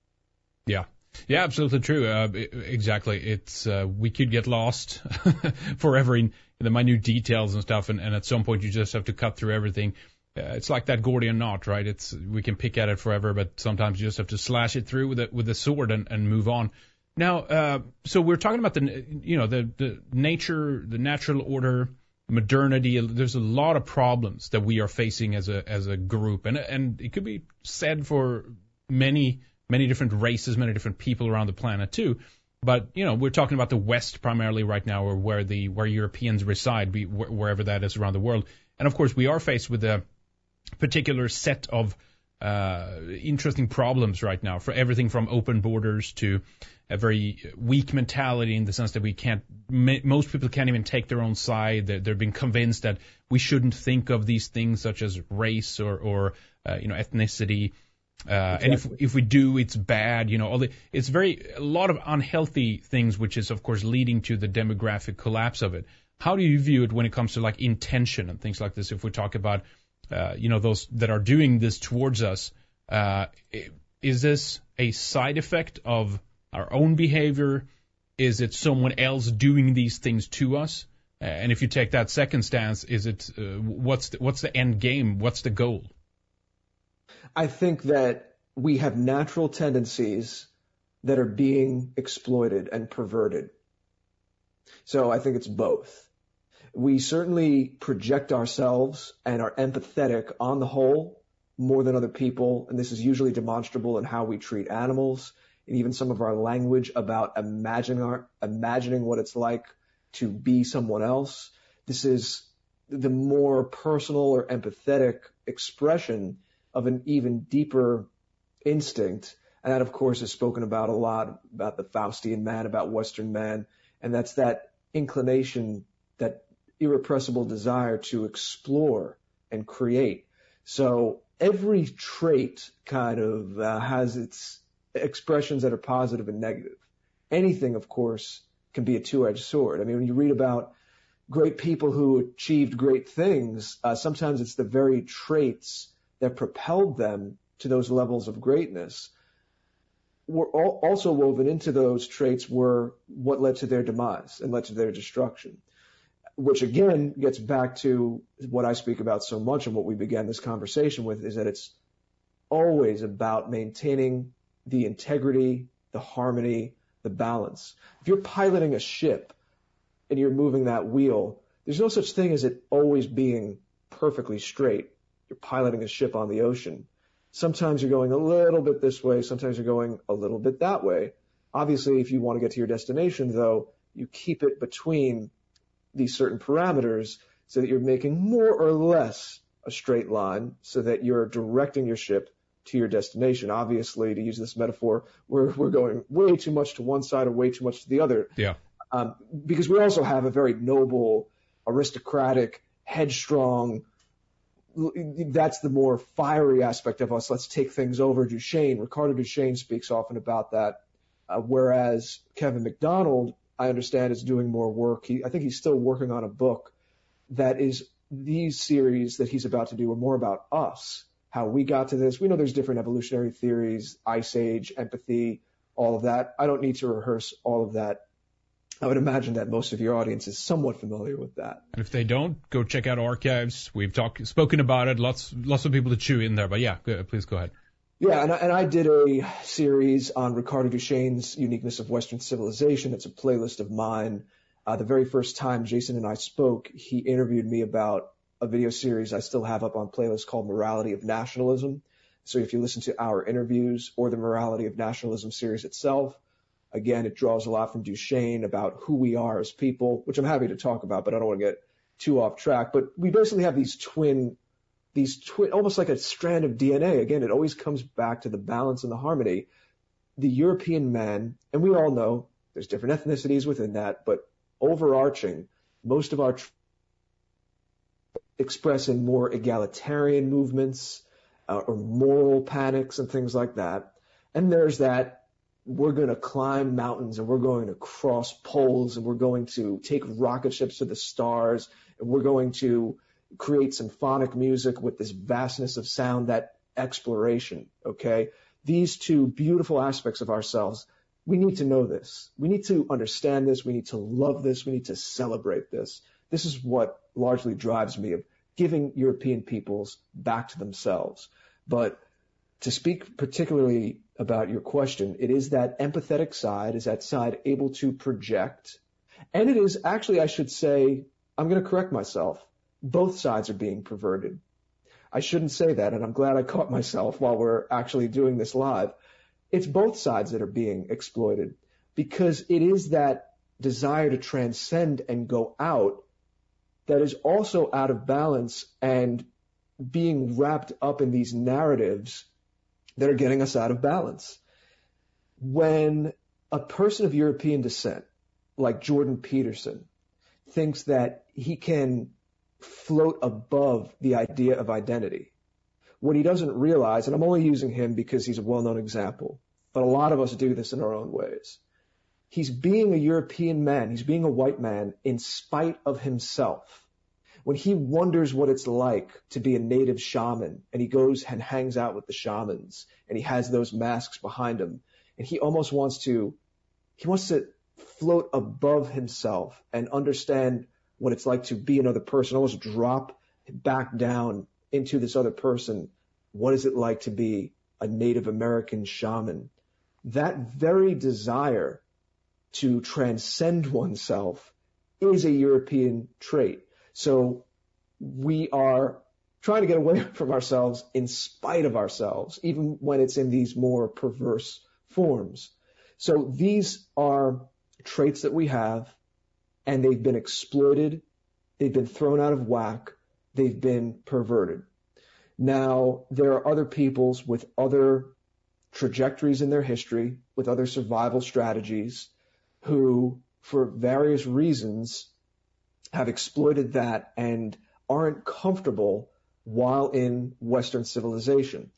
Yeah. Yeah, absolutely true. Exactly. It's we could get lost forever in the minute details and stuff, and at some point you just have to cut through everything. It's like that Gordian knot, right? We can pick at it forever, but sometimes you just have to slash it through with a sword and move on. Now, so we're talking about the nature, the natural order, modernity. There's a lot of problems that we are facing as a group, and it could be said for many different races, many different people around the planet too. But we're talking about the West primarily right now, or where Europeans reside, wherever that is around the world. And of course, we are faced with a particular set of interesting problems right now, for everything from open borders to a very weak mentality in the sense that most people can't even take their own side. They're being convinced that we shouldn't think of these things such as race or ethnicity. Exactly. And if we do, it's bad. It's a lot of unhealthy things, which is of course leading to the demographic collapse of it. How do you view it when it comes to like intention and things like this? If we talk about, those that are doing this towards us, is this a side effect of our own behavior? Is it someone else doing these things to us? And if you take that second stance, is it what's the end game? What's the goal? I think that we have natural tendencies that are being exploited and perverted. So I think it's both. We certainly project ourselves and are empathetic on the whole more than other people, and this is usually demonstrable in how we treat animals and even some of our language about imagining what it's like to be someone else. This is the more personal or empathetic expression of an even deeper instinct. And that, of course, is spoken about a lot, about the Faustian man, about Western man. And that's that inclination, that irrepressible desire to explore and create. So every trait kind of has its expressions that are positive and negative. Anything, of course, can be a two-edged sword. I mean, when you read about great people who achieved great things, sometimes it's the very traits that propelled them to those levels of greatness. Also woven into those traits were what led to their demise and led to their destruction, which again gets back to what I speak about so much and what we began this conversation with, is that it's always about maintaining the integrity, the harmony, the balance. If you're piloting a ship and you're moving that wheel, there's no such thing as it always being perfectly straight. You're piloting a ship on the ocean. Sometimes you're going a little bit this way. Sometimes you're going a little bit that way. Obviously, if you want to get to your destination, though, you keep it between these certain parameters so that you're making more or less a straight line so that you're directing your ship to your destination. Obviously, to use this metaphor, we're going way too much to one side or way too much to the other. Yeah. Because we also have a very noble, aristocratic, headstrong, that's the more fiery aspect of us. Let's take things over. Ricardo Duchesne speaks often about that. Whereas Kevin McDonald, I understand, is doing more work. I think he's still working on a book that is these series that he's about to do are more about us, how we got to this. We know there's different evolutionary theories, Ice Age, empathy, all of that. I don't need to rehearse all of that. I would imagine that most of your audience is somewhat familiar with that. And if they don't, go check out archives. We've spoken about it. Lots of people to chew in there. But yeah, please go ahead. Yeah, and I did a series on Ricardo Duchesne's Uniqueness of Western Civilization. It's a playlist of mine. The very first time Jason and I spoke, he interviewed me about a video series I still have up on playlist called Morality of Nationalism. So if you listen to our interviews or the Morality of Nationalism series itself, again, it draws a lot from Duchesne about who we are as people, which I'm happy to talk about, but I don't want to get too off track. But we basically have these twin, almost like a strand of DNA. Again, it always comes back to the balance and the harmony. The European man, and we all know there's different ethnicities within that, but overarching, most of our express in more egalitarian movements or moral panics and things like that. And there's that we're going to climb mountains and we're going to cross poles and we're going to take rocket ships to the stars and we're going to create symphonic music with this vastness of sound, that exploration, okay? These two beautiful aspects of ourselves, we need to know this. We need to understand this. We need to love this. We need to celebrate this. This is what largely drives me of giving European peoples back to themselves. But to speak particularly about your question, it is that empathetic side, is that side able to project. And it is actually, I should say, I'm going to correct myself. Both sides are being perverted. I shouldn't say that, and I'm glad I caught myself while we're actually doing this live. It's both sides that are being exploited because it is that desire to transcend and go out that is also out of balance and being wrapped up in these narratives that are getting us out of balance. When a person of European descent, like Jordan Peterson, thinks that he can float above the idea of identity, what he doesn't realize, and I'm only using him because he's a well-known example, but a lot of us do this in our own ways. He's being a European man. He's being a white man in spite of himself. When he wonders what it's like to be a native shaman and he goes and hangs out with the shamans and he has those masks behind him and he wants to float above himself and understand what it's like to be another person, almost drop back down into this other person. What is it like to be a Native American shaman? That very desire to transcend oneself is a European trait. So we are trying to get away from ourselves in spite of ourselves, even when it's in these more perverse forms. So these are traits that we have, and they've been exploited, they've been thrown out of whack, they've been perverted. Now, there are other peoples with other trajectories in their history, with other survival strategies, who, for various reasons, have exploited that and aren't comfortable while in Western civilization.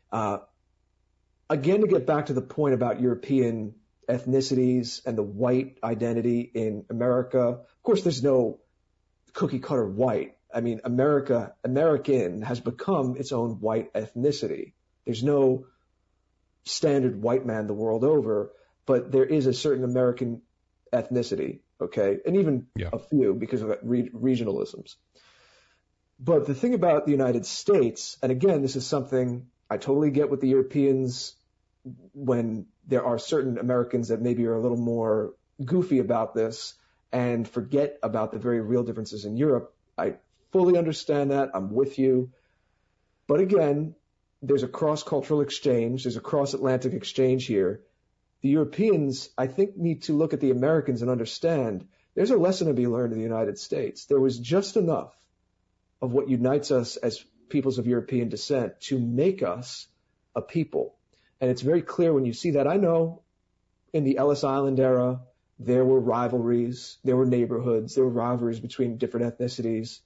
Again, to get back to the point about European ethnicities and the white identity in America, of course, there's no cookie cutter white. I mean, American has become its own white ethnicity. There's no standard white man the world over, but there is a certain American ethnicity, okay, and even a few because of regionalisms. But the thing about the United States, and again, this is something I totally get with the Europeans when there are certain Americans that maybe are a little more goofy about this and forget about the very real differences in Europe. I fully understand that. I'm with you. But again, there's a cross-cultural exchange. There's a cross-Atlantic exchange here. The Europeans, I think, need to look at the Americans and understand there's a lesson to be learned in the United States. There was just enough of what unites us as peoples of European descent to make us a people. And it's very clear when you see that. I know in the Ellis Island era, there were rivalries, there were neighborhoods, there were rivalries between different ethnicities.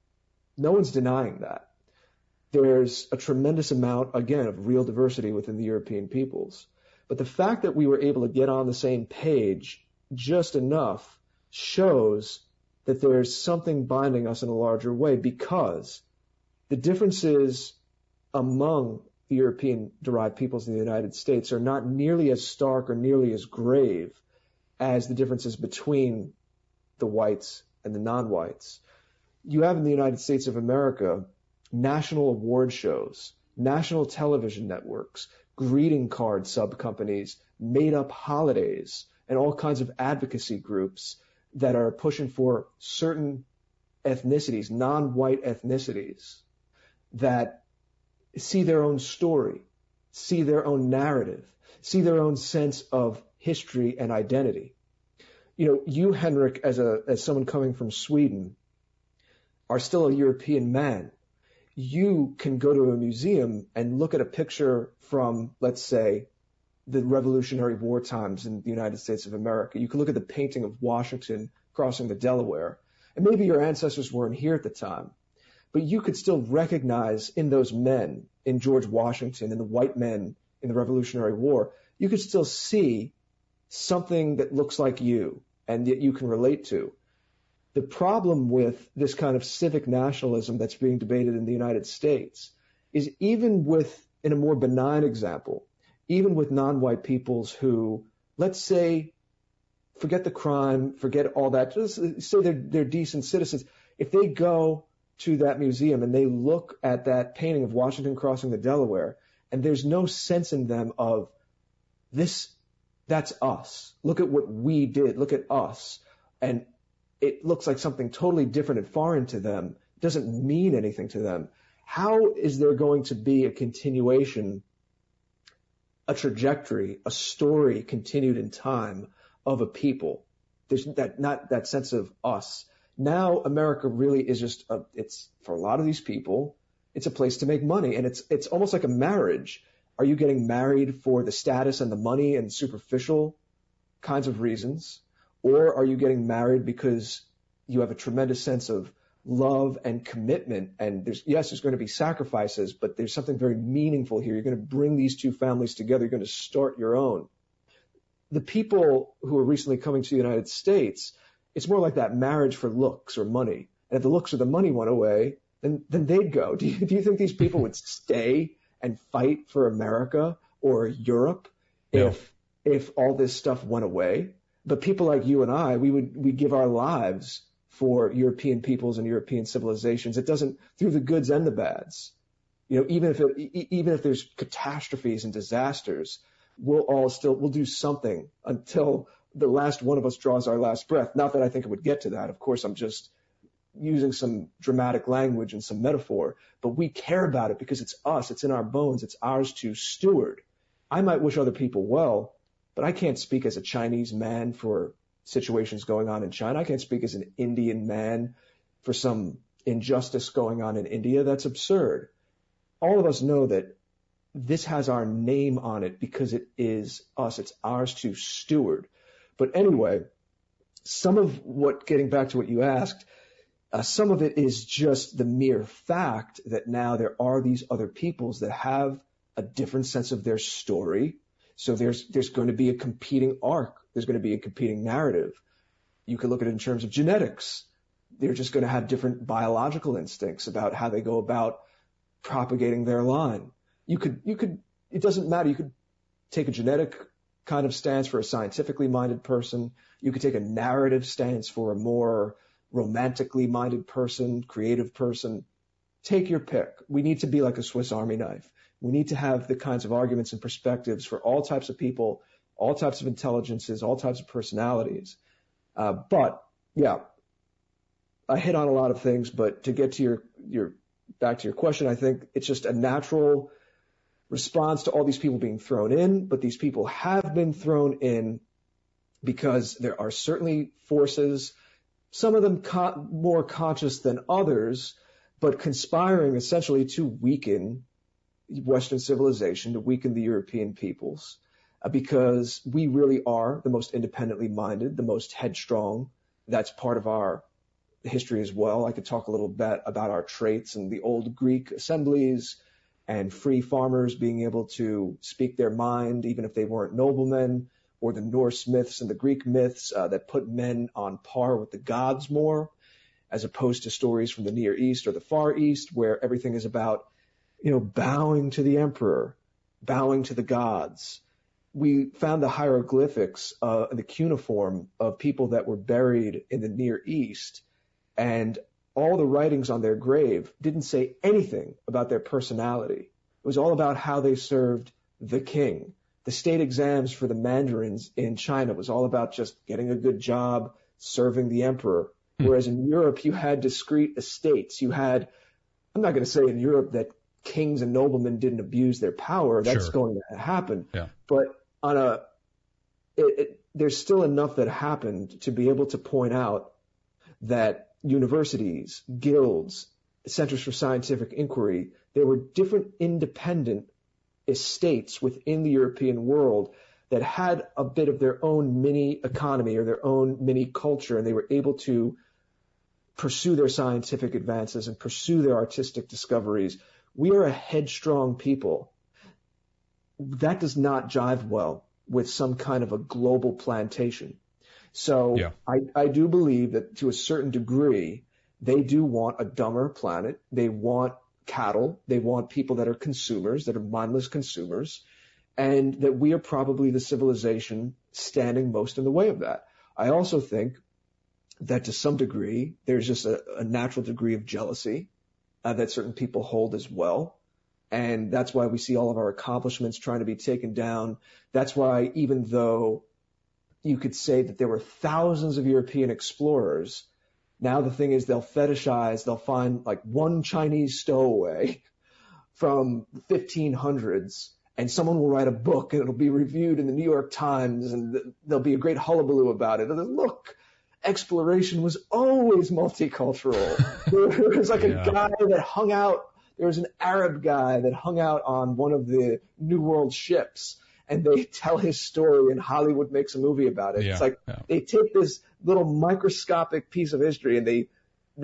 No one's denying that. There's a tremendous amount, again, of real diversity within the European peoples. But the fact that we were able to get on the same page just enough shows that there's something binding us in a larger way, because the differences among the European-derived peoples in the United States are not nearly as stark or nearly as grave as the differences between the whites and the non-whites. You have in the United States of America national award shows, national television networks, greeting card sub-companies, made-up holidays, and all kinds of advocacy groups that are pushing for certain ethnicities, non-white ethnicities, that see their own story, see their own narrative, see their own sense of history and identity. You know, you, Henrik, as someone coming from Sweden, are still a European man. You can go to a museum and look at a picture from, let's say, the Revolutionary War times in the United States of America. You can look at the painting of Washington crossing the Delaware, and maybe your ancestors weren't here at the time, but you could still recognize in those men, in George Washington and the white men in the Revolutionary War, you could still see something that looks like you and that you can relate to. The problem with this kind of civic nationalism that's being debated in the United States is, even with, in a more benign example, even with non-white peoples who, let's say, forget the crime, forget all that, just say they're decent citizens. If they go to that museum and they look at that painting of Washington crossing the Delaware, and there's no sense in them of this, that's us. Look at what we did. Look at us. And it looks like something totally different and foreign to them. It doesn't mean anything to them. How is there going to be a continuation, a trajectory, a story continued in time of a people? There's not that sense of us. Now America really is just it's for a lot of these people, it's a place to make money, and it's almost like a marriage. Are you getting married for the status and the money and superficial kinds of reasons, or are you getting married because you have a tremendous sense of love and commitment? And there's going to be sacrifices, but there's something very meaningful here. You're going to bring these two families together. You're going to start your own. The people who are recently coming to the United States, it's more like that marriage for looks or money. And if the looks or the money went away, then they'd go. Do you think these people would stay and fight for America or Europe if all this stuff went away? But people like you and I, we give our lives for European peoples and European civilizations. It doesn't, through the goods and the bads. You know, even if there's catastrophes and disasters, we'll do something until the last one of us draws our last breath. Not that I think it would get to that. Of course, I'm just using some dramatic language and some metaphor, but we care about it because it's us. It's in our bones. It's ours to steward. I might wish other people well, but I can't speak as a Chinese man for situations going on in China. I can't speak as an Indian man for some injustice going on in India. That's absurd. All of us know that this has our name on it because it is us. It's ours to steward. But anyway, getting back to what you asked, some of it is just the mere fact that now there are these other peoples that have a different sense of their story. So there's going to be a competing arc. There's going to be a competing narrative. You could look at it in terms of genetics. They're just going to have different biological instincts about how they go about propagating their line. It doesn't matter. You could take a genetic kind of stance for a scientifically minded person. You could take a narrative stance for a more romantically minded person, creative person. Take your pick. We need to be like a Swiss Army knife. We need to have the kinds of arguments and perspectives for all types of people, all types of intelligences, all types of personalities. But yeah, I hit on a lot of things, but to get to your back to your question, I think it's just a natural response to all these people being thrown in, but these people have been thrown in because there are certainly forces, some of them more conscious than others, but conspiring essentially to weaken Western civilization, to weaken the European peoples, because we really are the most independently minded, the most headstrong. That's part of our history as well. I could talk a little bit about our traits and the old Greek assemblies and free farmers being able to speak their mind, even if they weren't noblemen, or the Norse myths and the Greek myths that put men on par with the gods more, as opposed to stories from the Near East or the Far East, where everything is about, bowing to the emperor, bowing to the gods. We found the hieroglyphics, the cuneiform of people that were buried in the Near East, and all the writings on their grave didn't say anything about their personality. It was all about how they served the king. The state exams for the mandarins in China was all about just getting a good job, serving the emperor. Whereas in Europe, you had discrete estates. You had, I'm not going to say in Europe that kings and noblemen didn't abuse their power. That's going to happen. Yeah. But there's still enough that happened to be able to point out that universities, guilds, centers for scientific inquiry, there were different independent estates within the European world that had a bit of their own mini economy or their own mini culture, and they were able to pursue their scientific advances and pursue their artistic discoveries. We are a headstrong people. That does not jive well with some kind of a global plantation. So I do believe that to a certain degree, they do want a dumber planet. They want cattle. They want people that are consumers, that are mindless consumers, and that we are probably the civilization standing most in the way of that. I also think that to some degree, there's just a natural degree of jealousy that certain people hold as well. And that's why we see all of our accomplishments trying to be taken down. That's why even though you could say that there were thousands of European explorers, now the thing is they'll find like one Chinese stowaway from the 1500s, and someone will write a book and it'll be reviewed in the New York Times, and there'll be a great hullabaloo about it. And look, exploration was always multicultural. There was like a guy that hung out, there was an Arab guy that hung out on one of the New World ships, and they tell his story and Hollywood makes a movie about it. It's like they take this little microscopic piece of history and they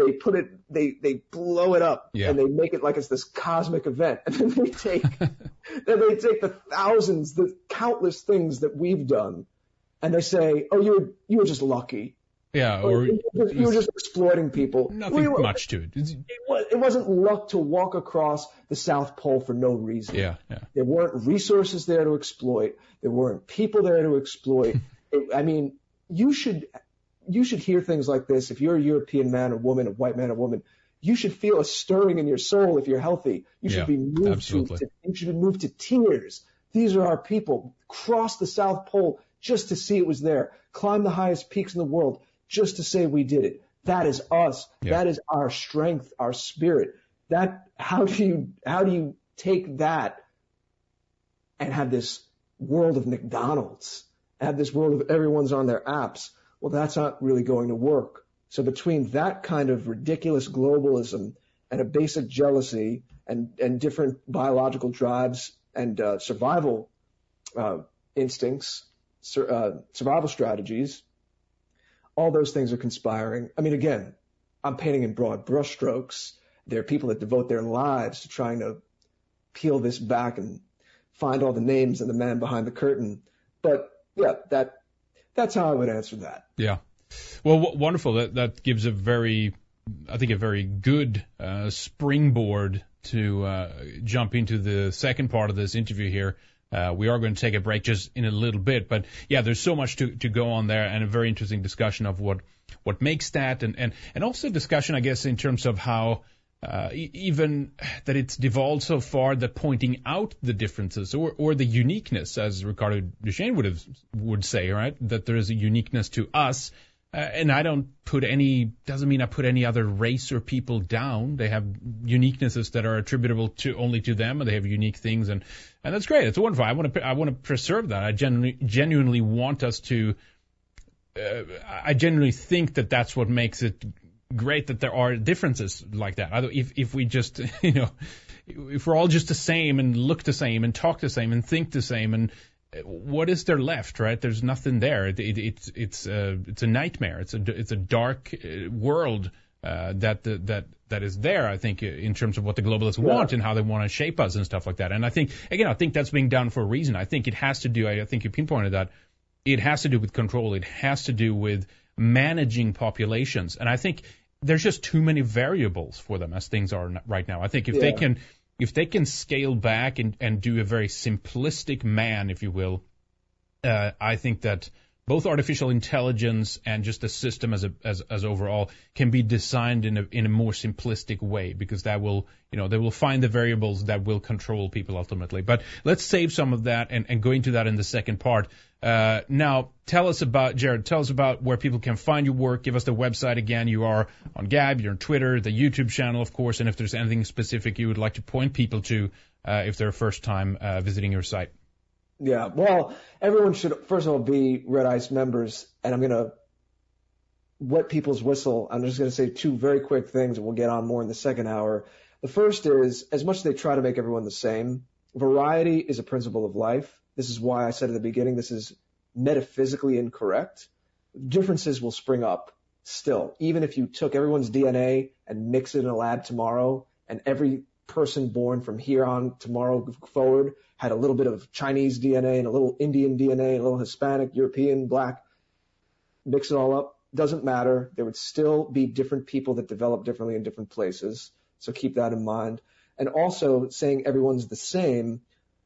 blow it up and they make it like it's this cosmic event. And then they take the thousands, the countless things that we've done, and they say, oh, you were just lucky. Yeah, or you were just exploiting people. Nothing much to it. It wasn't luck to walk across the South Pole for no reason. Yeah. There weren't resources there to exploit. There weren't people there to exploit. You should hear things like this. If you're a European man or woman, a white man or woman, you should feel a stirring in your soul if you're healthy. You should be moved to tears. These are our people. Cross the South Pole just to see it was there. Climb the highest peaks in the world just to say we did it. That is us. Yeah. That is our strength, our spirit. How do you take that and have this world of McDonald's, have this world of everyone's on their apps? Well, that's not really going to work. So between that kind of ridiculous globalism and a basic jealousy and different biological drives and survival instincts, survival strategies, all those things are conspiring. I mean, again, I'm painting in broad brushstrokes. There are people that devote their lives to trying to peel this back and find all the names of the man behind the curtain. But yeah, that's how I would answer that. Yeah. Well, wonderful. That gives a very good springboard to jump into the second part of this interview here. We are going to take a break just in a little bit, but yeah, there's so much to go on there, and a very interesting discussion of what makes that, and also discussion, I guess, in terms of how even that it's devolved so far that pointing out the differences or the uniqueness, as Ricardo Duchesne would say, right, that there is a uniqueness to us And I doesn't mean I put any other race or people down. They have uniquenesses that are attributable only to them, and they have unique things, and that's great. It's wonderful. I want to preserve that. I genuinely want us to. I genuinely think that that's what makes it great, that there are differences like that. If we just, if we're all just the same and look the same and talk the same and think the same, and what is there left, right? There's nothing there. It's a nightmare. It's a dark world that is there, I think, in terms of what the globalists want and how they want to shape us and stuff like that. And I think that's being done for a reason. I think it has to do, I think you pinpointed that, it has to do with control. It has to do with managing populations. And I think there's just too many variables for them as things are right now. I think if they can scale back and do a very simplistic man, if you will, I think that both artificial intelligence and just the system as overall can be designed in a more simplistic way, because that will, they will find the variables that will control people ultimately. But let's save some of that and go into that in the second part. Now, Jared, tell us about where people can find your work. Give us the website again. You are on Gab, you're on Twitter, the YouTube channel, of course, and if there's anything specific you would like to point people to if they're first time visiting your site. Yeah, well, everyone should, first of all, be Red Ice members, and I'm going to wet people's whistle. I'm just going to say two very quick things, and we'll get on more in the second hour. The first is, as much as they try to make everyone the same, variety is a principle of life. This is why I said at the beginning, this is metaphysically incorrect. Differences will spring up still. Even if you took everyone's DNA and mix it in a lab tomorrow, and every person born from here on tomorrow forward had a little bit of Chinese DNA and a little Indian DNA, a little Hispanic, European, black, mix it all up, doesn't matter. There would still be different people that develop differently in different places. So keep that in mind. And also saying everyone's the same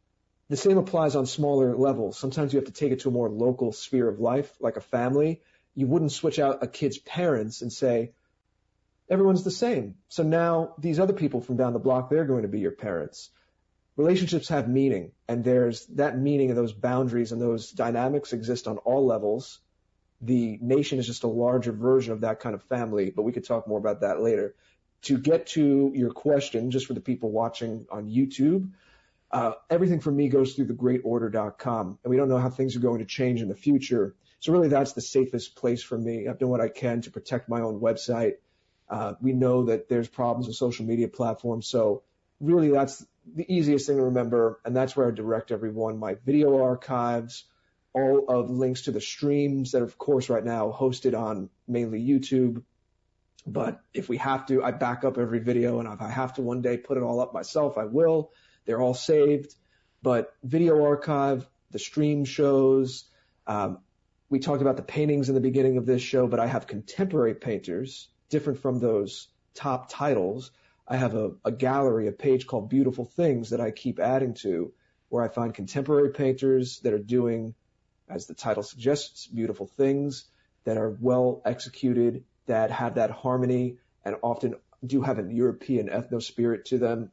applies on smaller levels. Sometimes you have to take it to a more local sphere of life, like a family. You wouldn't switch out a kid's parents and say, everyone's the same. So now these other people from down the block, they're going to be your parents. Relationships have meaning, and there's that meaning and those boundaries and those dynamics exist on all levels. The nation is just a larger version of that kind of family, but we could talk more about that later. To get to your question, just for the people watching on YouTube, everything for me goes through thegreatorder.com, and we don't know how things are going to change in the future. So really that's the safest place for me. I've done what I can to protect my own website. We know that there's problems with social media platforms, so really that's the easiest thing to remember, and that's where I direct everyone. My video archives, all of links to the streams that are, of course, right now hosted on mainly YouTube. But if we have to, I back up every video, and if I have to one day put it all up myself, I will. They're all saved. But video archive, the stream shows, we talked about the paintings in the beginning of this show, but I have contemporary painters, different from those top titles. I have a gallery, a page called Beautiful Things that I keep adding to, where I find contemporary painters that are doing, as the title suggests, beautiful things that are well executed, that have that harmony and often do have a European ethno-spirit to them,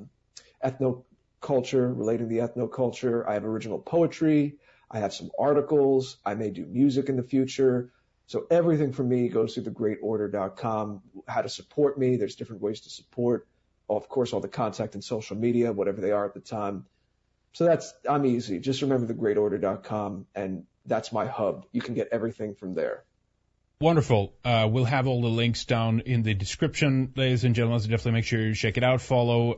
ethno-culture, relating to the ethno-culture. I have original poetry. I have some articles. I may do music in the future. So everything from me goes through thegreatorder.com. How to support me. There's different ways to support. Of course, all the contact and social media, whatever they are at the time. So I'm easy. Just remember thegreatorder.com, and that's my hub. You can get everything from there. Wonderful. We'll have all the links down in the description, ladies and gentlemen. So definitely make sure you check it out. Follow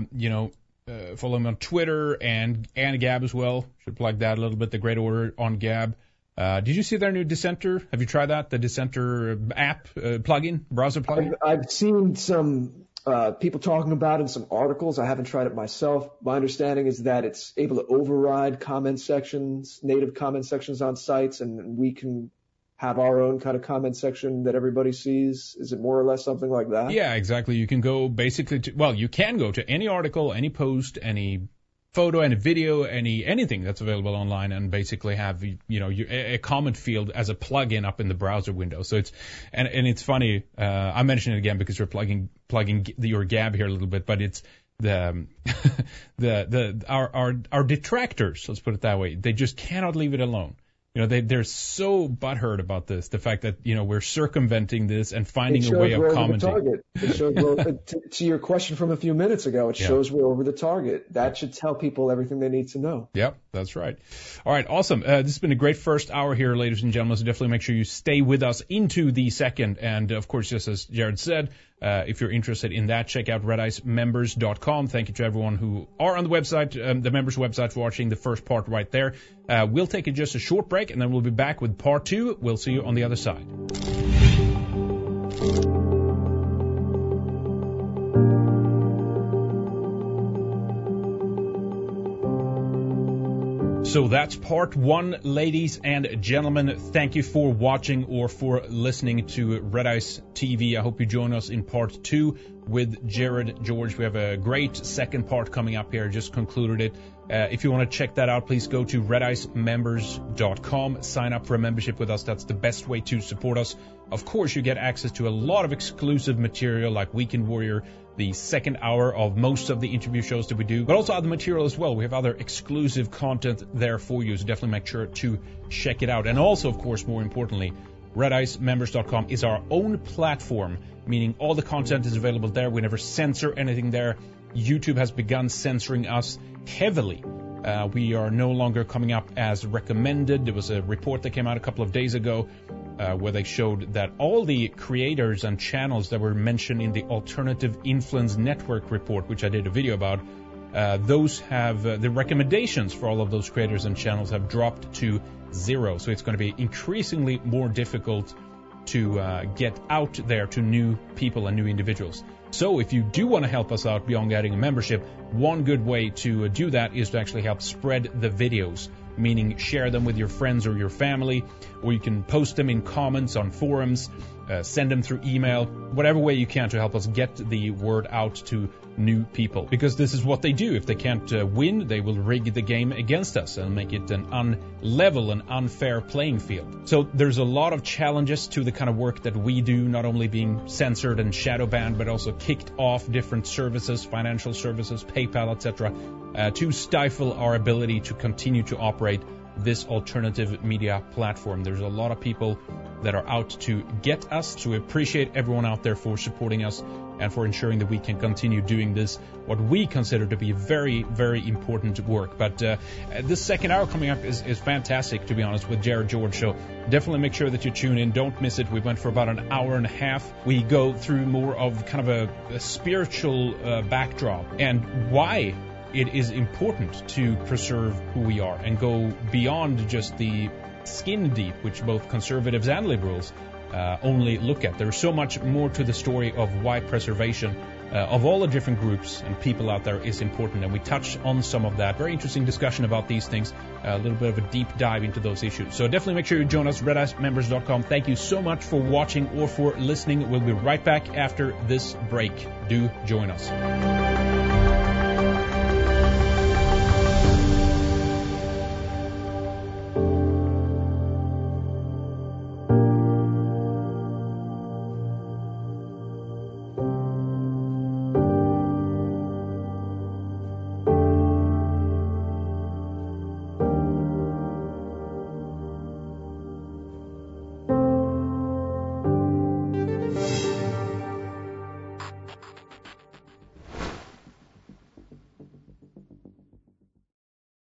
him on Twitter and Gab as well. Should plug that a little bit. The Great Order on Gab. Did you see their new Dissenter? Have you tried that? The Dissenter app plugin, browser plugin? I've seen some people talking about it in some articles. I haven't tried it myself. My understanding is that it's able to override comment sections, native comment sections on sites, and we can have our own kind of comment section that everybody sees. Is it more or less something like that? Yeah, exactly. You can go basically you can go to any article, any post, any photo, any video, anything that's available online, and basically have a comment field as a plugin up in the browser window. So it's it's funny. I mention it again because we're plugging your Gab here a little bit, but it's our detractors. Let's put it that way. They just cannot leave it alone. they're so butthurt about this, the fact that, we're circumventing this and finding a way of commenting. It shows to your question from a few minutes ago, it shows we're over the target. That should tell people everything they need to know. Yep, that's right. All right, awesome. This has been a great first hour here, ladies and gentlemen, so definitely make sure you stay with us into the second. And, of course, just as Jared said, if you're interested in that, check out redicemembers.com. Thank you to everyone who are on the website, the members website, for watching the first part right there. We'll take just a short break, and then we'll be back with part 2. We'll see you on the other side. So that's part 1, ladies and gentlemen. Thank you for watching or for listening to Red Ice TV. I hope you join us in part 2 with Jared George. We have a great second part coming up here. Just concluded it. If you want to check that out, please go to redicemembers.com. Sign up for a membership with us. That's the best way to support us. Of course, you get access to a lot of exclusive material like Weekend Warrior, the second hour of most of the interview shows that we do, but also other material as well. We have other exclusive content there for you, so definitely make sure to check it out. And also, of course, more importantly, redicemembers.com is our own platform, meaning all the content is available there. We never censor anything there. YouTube has begun censoring us heavily. We are no longer coming up as recommended. There was a report that came out a couple of days ago where they showed that all the creators and channels that were mentioned in the Alternative Influence Network report, which I did a video about, those have the recommendations for all of those creators and channels have dropped to 0. So it's going to be increasingly more difficult to get out there to new people and new individuals. So if you do want to help us out beyond getting a membership, one good way to do that is to actually help spread the videos, meaning share them with your friends or your family, or you can post them in comments on forums, send them through email, whatever way you can to help us get the word out to new people. Because this is what they do. If they can't win, they will rig the game against us and make it an unlevel and unfair playing field. So there's a lot of challenges to the kind of work that we do, not only being censored and shadow banned, but also kicked off different services, financial services, PayPal, etc., to stifle our ability to continue to operate this alternative media platform. There's a lot of people that are out to get us, so we appreciate everyone out there for supporting us and for ensuring that we can continue doing this, what we consider to be very, very important work. But this second hour coming up is fantastic, to be honest, with Jared George. So definitely make sure that you tune in. Don't miss it. We went for about an hour and a half. We go through more of kind of a spiritual backdrop and why it is important to preserve who we are and go beyond just the skin deep, which both conservatives and liberals only look at. There's so much more to the story of why preservation of all the different groups and people out there is important, and we touch on some of that. Very interesting discussion about these things, a little bit of a deep dive into those issues. So definitely make sure you join us, redicemembers.com. Thank you so much for watching or for listening. We'll be right back after this break. Do join us.